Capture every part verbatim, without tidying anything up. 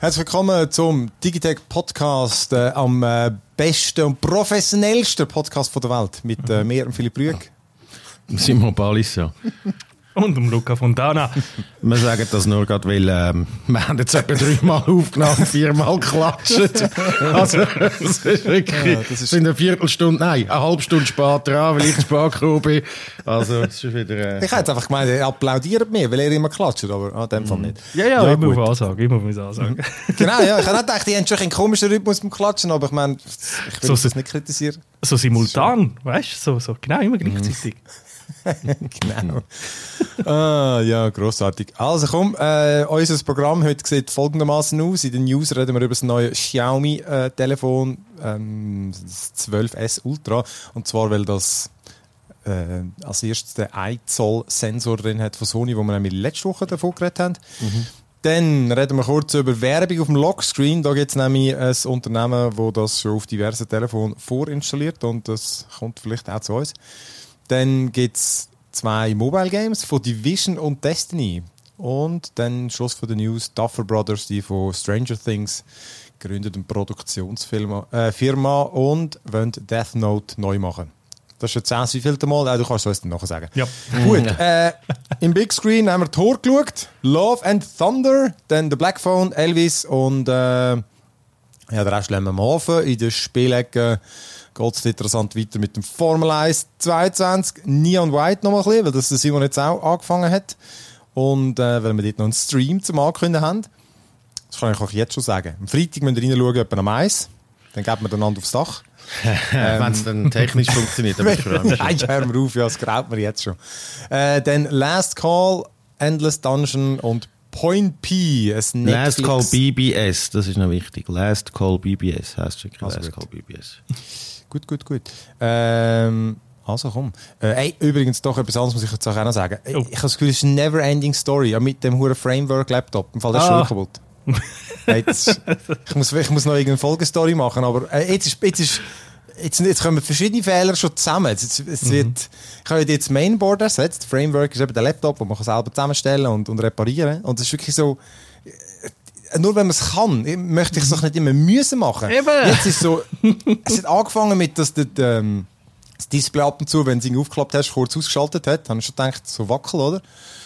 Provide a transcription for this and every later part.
Herzlich willkommen zum Digitech Podcast, äh, am äh, besten und professionellsten Podcast von der Welt mit äh, mir und Philipp Rüegg. Simon Palissa. Und um Luca Fontana. Wir sagen das nur gerade, weil ähm, wir haben jetzt etwa dreimal aufgenommen, viermal geklatscht. Also, das ist wirklich, ja, das ist sind eine Viertelstunde, nein, eine halbe Stunde später dran, weil ich spät gekommen bin. Also, das ist wieder... Äh, ich hätte einfach gemeint, er applaudiert mir, weil er immer klatscht, aber an dem Fall nicht. Ja, ja, ja immer auf Ansage, immer auf Ansage. Genau, ja, ich habe nicht gedacht, die haben schon einen komischen Rhythmus beim Klatschen, aber ich meine, ich will so, das nicht kritisieren. So simultan, weißt du, so, so, genau, immer gleichzeitig. Genau. Ah, ja, grossartig. Also komm, äh, unser Programm heute sieht folgendermaßen aus. In den News reden wir über das neue Xiaomi-Telefon, äh, ähm, das zwölf S Ultra. Und zwar, weil das äh, als erstes den ein Zoll Sensor drin hat von Sony, wo wir nämlich letzte Woche davon geredet haben. Mhm. Dann reden wir kurz über Werbung auf dem Lockscreen. Da gibt es nämlich ein Unternehmen, das das schon auf diversen Telefonen vorinstalliert und das kommt vielleicht auch zu uns. Dann gibt es zwei Mobile Games von Division und Destiny. Und dann Schluss von der News, Duffer Brothers, die von Stranger Things gegründet, eine Produktionsfirma äh, Firma und wollen Death Note neu machen. Das ist jetzt das wievielte Mal? Äh, du kannst es uns dann nachher sagen. Ja. Gut, äh, im Big Screen haben wir Thor geschaut, Love and Thunder, dann The Black Phone, Elvis und äh, ja, den Rest lassen wir mal offen. In der Spielecke geht es interessant weiter mit dem Formel eins zweiundzwanzig. Neon White noch mal ein bisschen, weil das der Simon jetzt auch angefangen hat. Und äh, weil wir dort noch einen Stream zum Ankündigen haben. Das kann ich euch jetzt schon sagen. Am Freitag müsst ihr reinschauen, etwa am Eis. Dann geben wir einander aufs Dach. ähm, wenn es dann technisch funktioniert. Aber ich Nein, hör mir auf, ja, das graut mir jetzt schon. Äh, dann Last Call, Endless Dungeon und Point P. Ein Last Call B B S, das ist noch wichtig. Last Call B B S heisst schon. Also Last gut. Call B B S. Gut, gut, gut. Ähm, also komm. Äh, ey, übrigens doch etwas anderes muss ich jetzt auch noch sagen. Oh. Ich habe das Gefühl, es ist eine never-ending Story. Ja, mit dem huren Framework-Laptop. Im Fall der ah. ist schon kaputt. Hey, jetzt, ich, muss, ich muss noch irgendeine Folgestory machen, aber äh, jetzt, ist, jetzt, ist, jetzt, jetzt kommen verschiedene Fehler schon zusammen. Jetzt, jetzt, es wird, mhm. Ich habe jetzt das Mainboard ersetzt. Das Framework ist eben der Laptop, den man selber zusammenstellen und, und reparieren kann. Und es ist wirklich so... Nur wenn man es kann, möchte ich es doch nicht immer müssen machen. Eben. Jetzt ist so, es hat angefangen mit, dass der, ähm, das Display ab und zu, wenn du es aufgeklappt hast, kurz ausgeschaltet hat. Habe ich schon gedacht, so wackel, oder?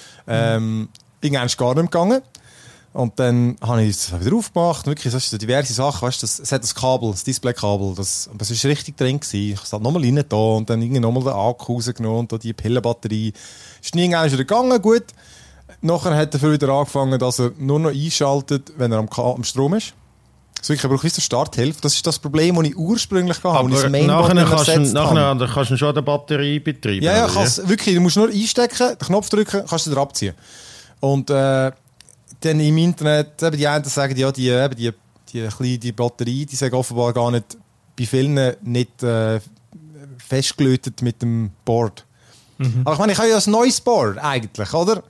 Ähm, irgendwann ist es gar nicht gegangen. Und dann habe ich es wieder aufgemacht. Wirklich, das sind diverse Sachen. Weißt, das, es hat das Kabel, das Display-Kabel, das, das ist richtig drin gewesen. Ich habe es halt nochmal rein da und dann irgendwie nochmal den Akku rausgenommen und die Pillenbatterie. Ist nie irgendwann wieder gegangen, gut. Nachher hat er wieder angefangen, dass er nur noch einschaltet, wenn er am, K- am Strom ist. So, ich brauche wie so Starthilfe. Das ist das Problem, das ich ursprünglich hatte. Aber nachher kannst, du, nachher kannst du schon die Batterie betreiben. Ja, ja, kannst, wirklich. Du musst nur einstecken, den Knopf drücken, kannst du wieder abziehen. Und äh, dann im Internet, eben die einen sagen, ja, die, eben die, die kleine die Batterie, die sagen offenbar gar nicht, bei vielen nicht äh, festgelötet mit dem Board. Mhm. Aber ich meine, ich habe ja ein neues Board eigentlich, oder?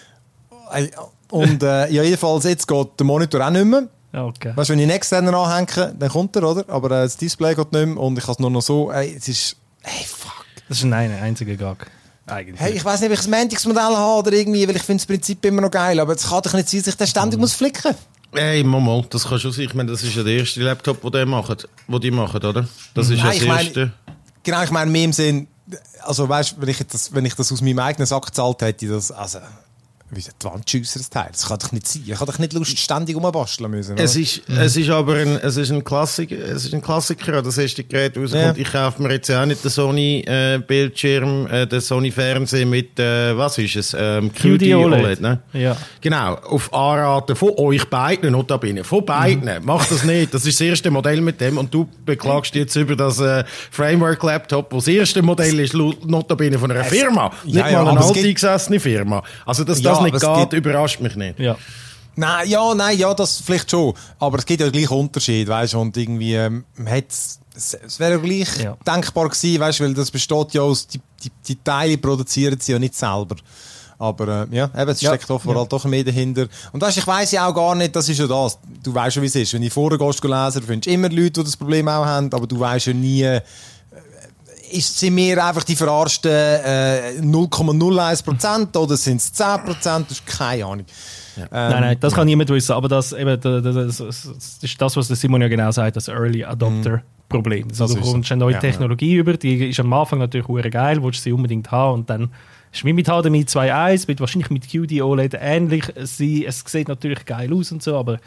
Und äh, ja, jedenfalls, jetzt geht der Monitor auch nicht mehr. Okay. Weißt du, wenn ich einen externen anhänge, dann kommt er, oder? Aber äh, das Display geht nicht mehr und ich kann es nur noch so. Ey, es ist. Hey, fuck. Das ist ein einziger Gag. Eigentlich. Hey, ich weiss nicht, ob ich ein Mantic-Modell habe oder irgendwie, weil ich finde das Prinzip immer noch geil. Aber es kann doch nicht sein, dass ich den ständig mhm. muss flicken. Hey, Mama, das kann schon sein. Ich meine, das ist ja der erste Laptop, den die machen, wo die machen, oder? Das ist Nein, ja das erste. Meine, genau, ich meine, mehr im Sinn. Also, weißt du, wenn ich das, wenn ich das aus meinem eigenen Sack gezahlt hätte, das. Also, wie die Wand schiessen, das Teil. Das kann doch nicht sein. Ich kann doch nicht Lust ständig rumbasteln müssen. Es ist, mhm. es ist aber ein, es ist ein Klassiker, es ist ein Klassiker, das erste Gerät rauskommt. Ja. Ich kaufe mir jetzt auch nicht den Sony-Bildschirm, äh, den Sony-Fernseher mit, äh, was ist es? Ähm, Q D O L E D, ne? Ja. Genau. Auf Anraten von euch beiden, notabene. Von beiden. Mhm. Macht das nicht. Das ist das erste Modell mit dem und du beklagst jetzt über das äh, Framework-Laptop, das das erste Modell ist, notabene von einer es, Firma. Ja, nicht ja, mal eine alteingesessene Firma. Also, dass das ja, nicht geht, überrascht mich nicht. Ja. Nein, ja, nein, ja, das vielleicht schon. Aber es gibt ja gleich Unterschied, weißt du, und irgendwie, ähm, es, es wäre ja gleich ja. denkbar gewesen, weißt du, weil das besteht ja aus, die, die, die Teile produzieren sie ja nicht selber. Aber äh, ja, eben, es steckt ja. offenbar ja. doch mehr dahinter. Und weißt, ich weiss ja auch gar nicht, das ist ja das. Du weißt schon, wie es ist. Wenn ich vorher gehst, lesen, du findest immer Leute, die das Problem auch haben, aber du weißt ja nie, äh, ist, sind wir einfach die verarschten äh, null Komma null eins Prozent oder sind es zehn Prozent? Das ist keine Ahnung. Ja. Ähm, nein, nein, das kann niemand wissen. Aber das, eben, das, das, das ist das, was der Simon ja genau sagt, das Early Adopter-Problem. Also, du kommst eine neue ja, Technologie ja. über, die ist am Anfang natürlich sehr geil, willst du sie unbedingt haben und dann ist wie mit H D M I zwei Punkt eins, wird wahrscheinlich mit Q D O L E D ähnlich sein. Es sieht natürlich geil aus und so, aber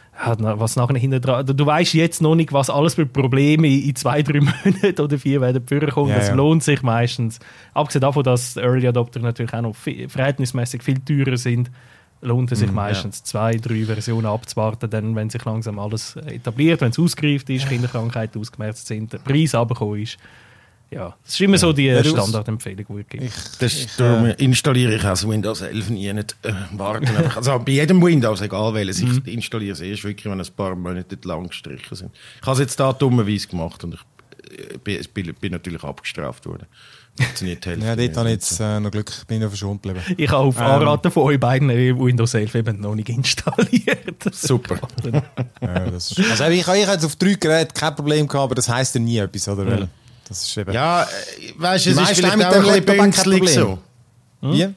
was nachher hinten dran, du weißt jetzt noch nicht, was alles für Probleme in zwei, drei Monaten oder vier werden vorkommen. Ja, das ja. lohnt sich meistens. Abgesehen davon, dass Early Adopter natürlich auch noch viel, verhältnismäßig viel teurer sind, lohnt es sich mm, meistens, ja. zwei, drei Versionen abzuwarten, dann, wenn sich langsam alles etabliert, wenn es ausgereift ist, Kinderkrankheiten ausgemerzt sind, der Preis runtergekommen ist. Ja, das ist immer ja. so die ja, Standardempfehlung, die ich gebe. Ich, das, ich, darum äh, installiere ich also Windows elf nie nicht äh, warten. Also bei jedem Windows, egal welches, ich mm. installiere es erst wirklich, wenn ein paar Monate lang gestrichen sind. Ich habe es jetzt da dummerweise gemacht und ich bin, bin, bin natürlich abgestraft worden. Funktioniert helfen. Ja, dort habe ich jetzt äh, noch Glück, bin ich noch verschont geblieben. Ich habe auf ähm, Anraten von euch beiden Windows elf eben noch nicht installiert. Super. ja, das ist, also ich habe jetzt auf drei Geräten kein Problem gehabt, aber das heisst ja nie etwas, oder? Ja, das ist eben, ja weißt du, es ist vielleicht mit dem Laptop kein Problem. So. Hm? Wie?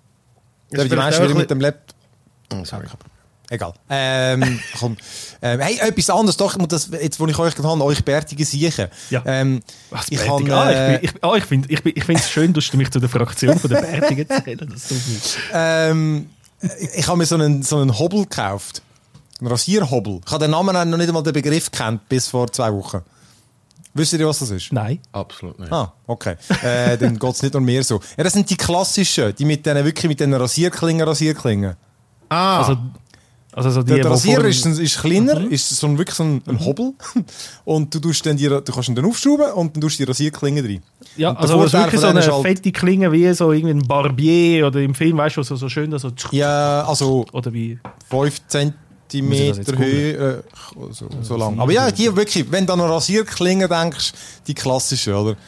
Ja, die meisten wieder mit dem Laptop. Oh, sorry. Egal. Ähm, komm. Ähm, hey, etwas anderes doch, das, jetzt wo ich euch getan habe, euch bärtige Siechen. Ja. Ähm, Was, ich kann, ah, äh, ich, ah, ich finde ich, ich es schön, dass du mich zu der Fraktion von der Bärtigen zählen. Das tut nicht. Ähm, ich habe mir so einen, so einen Hobel gekauft. Einen Rasierhobel. Ich habe den Namen noch nicht einmal den Begriff gekannt, bis vor zwei Wochen. Wisst ihr, was das ist? Nein. Absolut nicht. Ah, okay. äh, dann geht es nicht um mehr so. Ja, das sind die klassischen, die mit denen, wirklich mit den Rasierklingen, Rasierklingen. Ah. Also, Also so die, der Rasierer ist, ist kleiner, mhm. ist so ein, wirklich so ein, ein Hobel. Und du, tust dann die, du kannst ihn dann aufschrauben und dann tust du die Rasierklinge rein. Ja, also es ist wirklich so eine halt fette Klinge wie so irgendwie ein Barbier oder im Film, weißt du, so, so schön, so ja, also oder wie fünf Zentimeter Höhe, äh, so, so lang. Aber ja, die wirklich, wenn du an eine Rasierklinge denkst, die klassische, oder?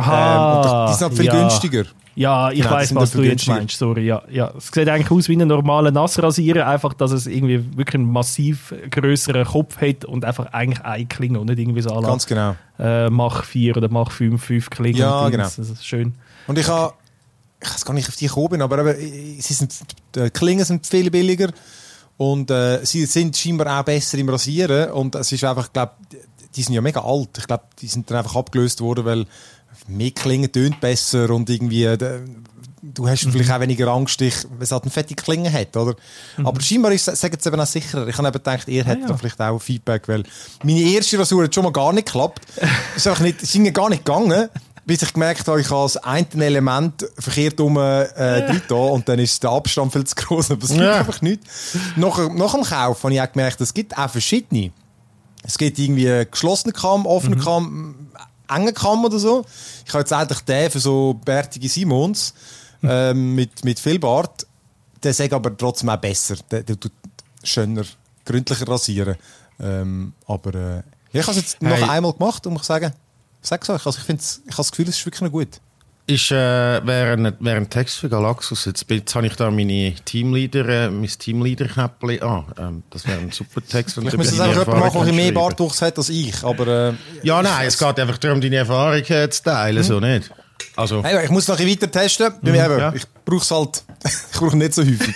Aha, ähm, die sind halt viel ja. günstiger. Ja, ich genau, weiss, was du jetzt meinst, sorry. Ja, ja. Es sieht eigentlich aus wie ein normaler Nassrasierer, einfach, dass es irgendwie wirklich einen massiv grösseren Kopf hat und einfach eigentlich eine Klinge und nicht irgendwie so alle Ganz genau. Äh, Mach vier oder Mach fünf, fünf Klingen. Ja, genau. Das ist schön. Und ich habe, ich weiß gar nicht, auf die gekommen bin, aber, aber sie sind, die Klingen sind viel billiger und äh, sie sind scheinbar auch besser im Rasieren und es ist einfach, ich glaube, die sind ja mega alt. Ich glaube, die sind dann einfach abgelöst worden, weil mehr Klingen tönt besser und irgendwie, de, du hast mhm. vielleicht auch weniger Angst, weil es halt eine fette Klinge hat, oder? Mhm. Aber scheinbar ist, sagen sie eben auch sicherer. Ich habe eben gedacht, ihr hättet ah, ja. vielleicht auch Feedback, weil meine erste Rasur hat schon mal gar nicht geklappt. Es ist nicht, es ist gar nicht gegangen, bis ich gemerkt habe, ich habe das eine Element verkehrt um äh, drin da und dann ist der Abstand viel zu groß. Aber es gibt ja. einfach nichts. Nach, nach dem Kauf habe ich auch gemerkt, es gibt auch verschiedene. Es gibt irgendwie geschlossene Kamm, offene mhm. Kamm, engen Kamm oder so. Ich habe jetzt eigentlich den für so bärtige Simons ähm, mit, mit viel Bart. Der sagt aber trotzdem auch besser. Der, der tut schöner, gründlicher rasieren. Ähm, aber äh, ja, ich habe es jetzt noch hey. einmal gemacht und muss sagen, sag so, also ich, ich habe das Gefühl, es ist wirklich noch gut. Ist, äh, wäre, ein, wäre ein Text für Galaxus. Jetzt, jetzt habe ich da meine Teamleader, äh, mein Teamleader-Käppchen. Ah, ähm, das wäre ein super Text. Ich müsste es einfach jemand machen, der mehr Bartwuchs hat als ich. Aber, äh, ja, nein, es geht einfach darum, deine Erfahrung äh, zu teilen, mhm. so nicht. Also. Hey, ich muss noch ein bisschen weiter testen. Mhm, ja. Ich brauche es halt ich brauche nicht so häufig.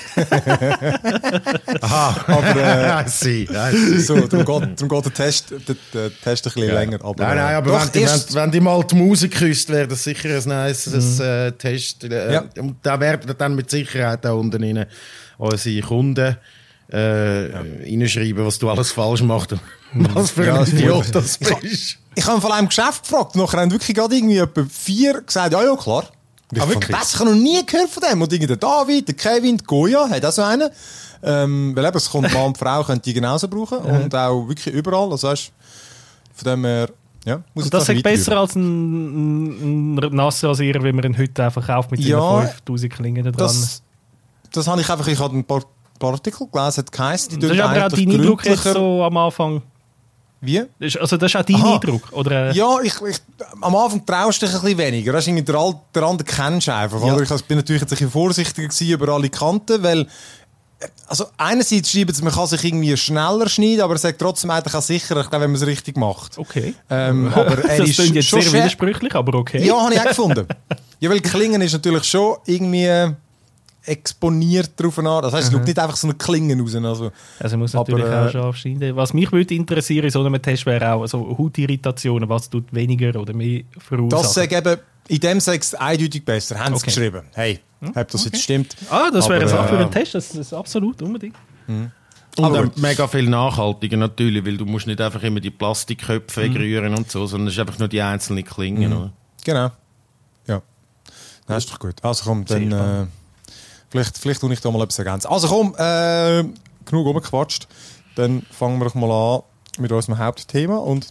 Aha. Aber äh, I see, I see. So, darum geht, darum geht der Test, der, der Test ein bisschen ja. länger. Aber, nein, nein, aber doch, wenn, die, wenn, wenn die mal die Musik küsst, wäre das sicher ein nice mhm. äh, Test. Äh, ja. Und da werden dann mit Sicherheit auch unten rein unsere Kunden äh, ja. reinschreiben, was du alles falsch machst und was für ja, ein Idiot das bist. Ich habe von einem Geschäft gefragt, nachher haben wirklich gerade irgendwie etwa vier gesagt, ja, ja, klar. Ah, wirklich? Das, ich habe noch nie gehört von dem. Und irgendwie der David, der Kevin, die Goya, hat auch so einen. Ähm, weil eben, es kommt Mann und Frau, können die genauso brauchen. Ja. Und auch wirklich überall. Also weißt, von dem her, ja, muss und das ist besser als ein, ein Nassrasierer, wie man ihn heute einfach kauft mit ja, fünftausend Klingen dran. Das, das habe ich einfach, ich habe ein paar, paar Artikel gelesen, hat geheißen, die das ist aber auch dein Eindruck jetzt so am Anfang. Wie? Also das ist auch dein Aha. Eindruck? Oder? Ja, ich, ich, am Anfang traust du dich ein bisschen weniger. Das ist der, der andere kennst du einfach. Ja. Oder? Ich bin natürlich jetzt ein bisschen vorsichtiger gewesen über alle Kanten, weil Also einerseits schreiben sie, man kann sich irgendwie schneller schneiden, aber er sagt trotzdem eigentlich auch sicher, ich glaube, wenn man es richtig macht. Okay. Ähm, aber er das ist klingt jetzt schon sehr schwer. widersprüchlich, aber okay. Ja, habe ich auch gefunden. Ja, weil Klingen ist natürlich schon irgendwie exponiert drauf an. Das heisst, es schaut nicht einfach so eine Klinge raus. Also, also muss natürlich aber, auch scharf schneiden. Was mich würde interessieren in so einem Test wäre auch also Hautirritationen, was tut weniger oder mehr verursachen. Das sage eben, in dem sage ich es eindeutig besser. Haben sie Okay. geschrieben. Hey, ob das okay. jetzt stimmt. Ah, das wäre Aber, eine Sache für äh, einen Test, das ist absolut unbedingt. Und Aber ähm, gut. mega viel nachhaltiger natürlich, weil du musst nicht einfach immer die Plastikköpfe Mhm. rühren und so, sondern es ist einfach nur die einzelnen Klingen. Mhm. Oder? Genau. Ja. Das ist doch gut. Also komm, dann... Äh, vielleicht, vielleicht tue ich da mal etwas ergänzen. Also komm, äh, genug rumgequatscht. Dann fangen wir doch mal an mit unserem Hauptthema und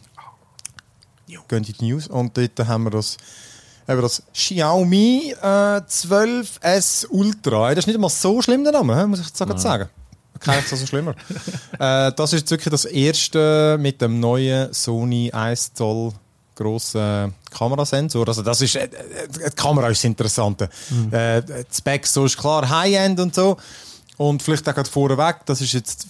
gehen in die News. Und dort haben wir das, eben das Xiaomi äh, zwölf S Ultra. Das ist nicht einmal so schlimm, der Name, muss ich jetzt gerade sagen. Kein so schlimmer. äh, das ist jetzt wirklich das erste mit dem neuen Sony eins Zoll grossen Kamerasensor. Also das ist, äh, die Kamera ist das Interessante. Mhm. Äh, die Specs so ist klar, High-End und so. Und vielleicht auch gerade vorweg, das ist jetzt,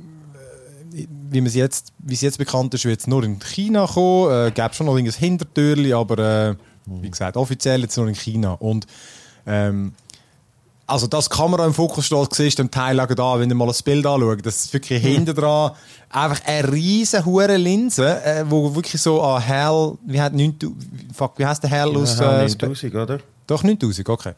äh, wie man es jetzt, wie es jetzt bekannt ist, jetzt nur in China gekommen. Äh, gäbe schon noch ein Hintertürchen, aber äh, mhm. wie gesagt, offiziell jetzt nur in China. Und ähm, also, dass die Kamera im Fokus steht, siehst du im Teil da, wenn du mal das Bild anschaust, das ist wirklich mhm. hinten dran einfach eine riesen hure Linse, äh, wo wirklich so an Hell, wie hat neuntausend, fuck, wie heißt der Hell Ja, aus... H Äh, neuntausend, oder? Doch, neuntausend, okay.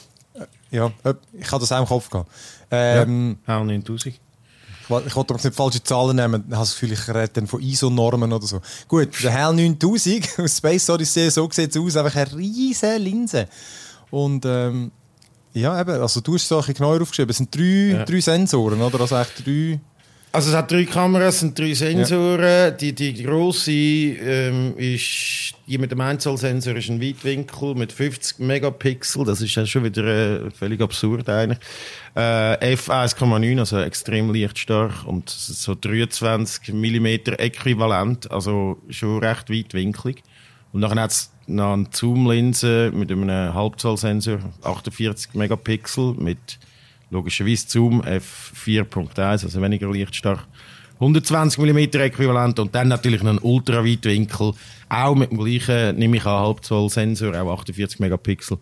Ja, ja ich hatte das auch im Kopf gehabt. Ähm, ja H neuntausend. Ich wollte aber nicht falsche Zahlen nehmen, ich habe das Gefühl, ich rede dann von I S O-Normen oder so. Gut, der Hell neuntausend aus Space Odyssey, so sieht es aus, einfach eine riesen Linse. Und ähm, ja, eben, also du hast es auch genau aufgeschrieben, es sind drei, ja. drei Sensoren, oder? Also echt drei... Also es hat drei Kameras, es sind drei Sensoren. Ja. Die, die grosse ähm, ist, die mit dem eins Zoll Sensor ist ein Weitwinkel mit fünfzig Megapixel. Das ist ja schon wieder äh, völlig absurd eigentlich. Äh, F eins Komma neun, also extrem lichtstark und so dreiundzwanzig Millimeter äquivalent, also schon recht weitwinklig. Und dann hat es noch eine Zoom-Linse mit einem Halbzoll-Sensor, achtundvierzig Megapixel mit logischerweise Zoom F vier Punkt eins, also weniger lichtstark. hundertzwanzig Millimeter äquivalent und dann natürlich noch ein Ultraweitwinkel, auch mit dem gleichen, nehme ich an, Halbzoll-Sensor, auch achtundvierzig Megapixel.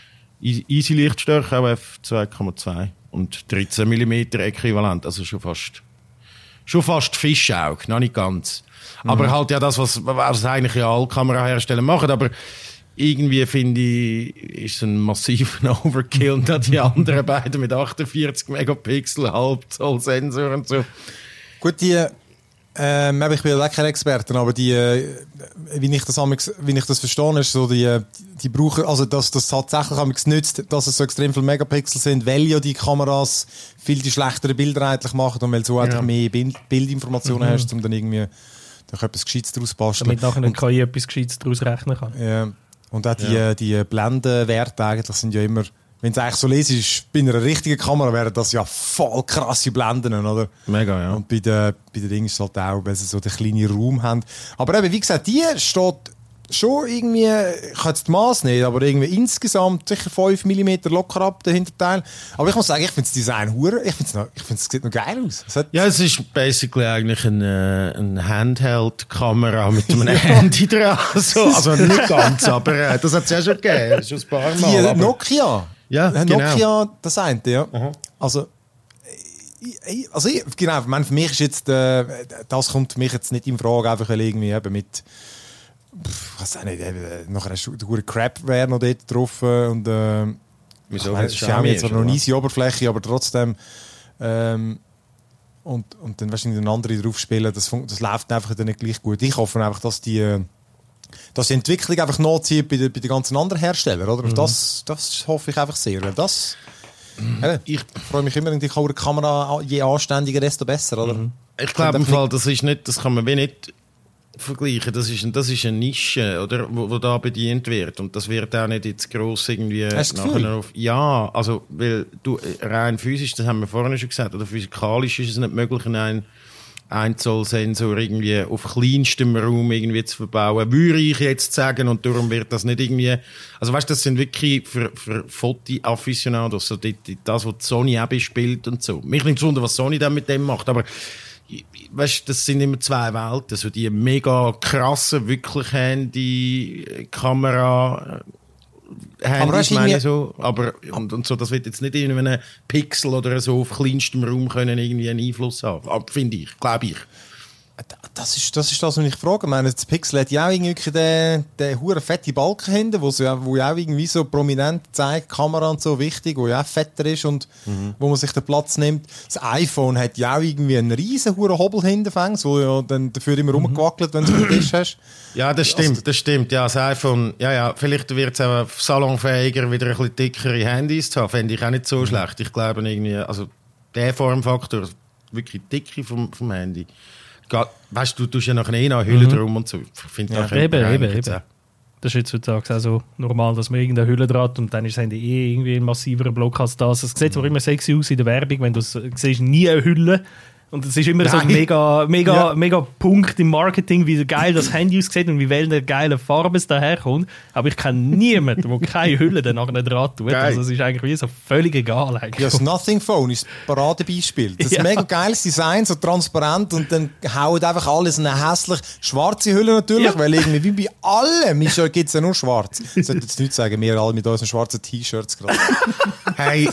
Easy lichtstark, auch F zwei Komma zwei und dreizehn Millimeter äquivalent, also schon fast, schon fast Fischauge, noch nicht ganz. Mhm. Aber halt ja das, was, was eigentlich ja alle Kamerahersteller machen, aber irgendwie finde ich, ist es ein massiver Overkill und dann die anderen beiden mit achtundvierzig Megapixel, Halbzoll Sensor und so. Gut, die, ähm, ich bin ja kein Experte, aber die, wie ich das, wie ich das verstehe, ist so, die, die brauchen, also dass das tatsächlich nützt, dass es so extrem viele Megapixel sind, weil ja die Kameras viel die schlechtere Bilder eigentlich machen und weil du so einfach ja. mehr Bild, Bildinformationen mhm. hast, um dann irgendwie da etwas Gescheites daraus zu basteln. Damit nachher eine K I etwas Gescheites daraus rechnen kann. Ja. Und auch die, ja. die Blendenwerte eigentlich sind ja immer, wenn du eigentlich so lesest, bei einer richtigen Kamera wären das ja voll krasse Blenden, oder? Mega, ja. Und bei den, bei den Dingen ist es halt auch, weil sie so den kleinen Raum haben. Aber eben, wie gesagt, die steht schon irgendwie, ich habe jetzt die Maß nicht, aber irgendwie insgesamt sicher fünf Millimeter locker ab, der Hinterteil. Aber ich muss sagen, ich finde das Design hure, ich finde es es sieht noch geil aus. Es ja, es ist basically eigentlich eine, eine Handheld-Kamera mit einem Handy dran. So, also nicht ganz, aber äh, das hat es ja schon gegeben, schon ein paar Mal. Die aber Nokia, ja, Nokia, genau. das eine, ja. Aha. Also, ich, also ich, genau, ich meine, für mich ist jetzt, äh, das kommt für mich jetzt nicht in Frage, einfach weil irgendwie eben mit ich weiß auch nicht, äh, nachher hast du der Crapware noch dort drauf und äh, wieso? Ich meine, Xiaomi jetzt zwar noch eine easy Oberfläche, aber trotzdem ähm, und, und dann wahrscheinlich eine andere drauf spielen, das, das läuft einfach dann nicht gleich gut. Ich hoffe einfach, dass die dass die Entwicklung einfach nachzieht bei den, bei den ganzen anderen Herstellern, oder? Mhm. Das, das hoffe ich einfach sehr, weil das mhm. äh, ich freue mich immer, wenn die Kamera je anständiger, desto besser, oder? Mhm. Ich glaube im Fall, das ist nicht, das kann man wie nicht vergleichen. Das ist, das ist eine Nische, oder, wo, wo da bedient wird. Und das wird auch nicht jetzt gross irgendwie nachher auf. Ja, also, weil du rein physisch, das haben wir vorhin schon gesagt, oder physikalisch ist es nicht möglich, in ein Einzelsensor irgendwie auf kleinstem Raum irgendwie zu verbauen, würde ich jetzt sagen, und darum wird das nicht irgendwie, also weißt, das sind wirklich für, für Foto-Afficionados, so die, die, das, was Sony auch bespielt und so. Mich nimmt es wunder, was Sony dann mit dem macht, aber weißt, das sind immer zwei Welten, so die mega krasse, wirklich Handy-Kamera, Handys meine so, aber und, und so, das wird jetzt nicht in einem Pixel oder so auf kleinstem Raum können irgendwie einen Einfluss haben, finde ich, glaube ich. Das ist, das ist das, was ich frage. Ich meine, das Pixel hat ja auch irgendwie den, den huren fetten Balken hinten, wo ja, wo ja auch irgendwie so prominent zeigt, Kamera und so wichtig, wo ja auch fetter ist und mhm. wo man sich den Platz nimmt. Das iPhone hat ja auch irgendwie einen riesen huren Hobel hinten fängt, wo ja dann dafür immer mhm. rumgewackelt, wenn du es auf dem Tisch hast. Ja, das stimmt, also, das stimmt. Ja, das iPhone, ja, ja, vielleicht wird es auch salonfähiger, wieder ein bisschen dickere Handys zu haben, fände ich auch nicht so mhm. schlecht. Ich glaube irgendwie, also der Formfaktor, wirklich dicke vom, vom Handy. Weißt du, du tust ja nachher eh noch eine Hülle mhm. drum und so. Ich finde, ja, da eben, eben, eben. Das ist jetzt heutzutage auch so normal, dass man irgendeine Hülle dran hat und dann ist das Handy eh irgendwie ein massiverer Block als das. Es sieht zwar mhm. immer sexy aus in der Werbung, wenn du siehst, nie eine Hülle. Und es ist immer Nein. so ein mega, mega, ja. mega Punkt im Marketing, wie geil das Handy aussieht und wie welche geile Farbe es daherkommt. Aber ich kenne niemanden, der keine Hülle dann nachher dran tut. Geil. Also es ist eigentlich wie so völlig egal. Eigentlich. Ja, das Nothing Phone ist das Paradebeispiel. Das ist ja. ein mega geiles Design, so transparent und dann hauen einfach alles in eine hässlich schwarze Hülle natürlich, ja. weil irgendwie wie bei allem gibt es ja nur schwarz. Ich sollte jetzt nicht sagen, wir alle mit unseren schwarzen T-Shirts gerade. Hey,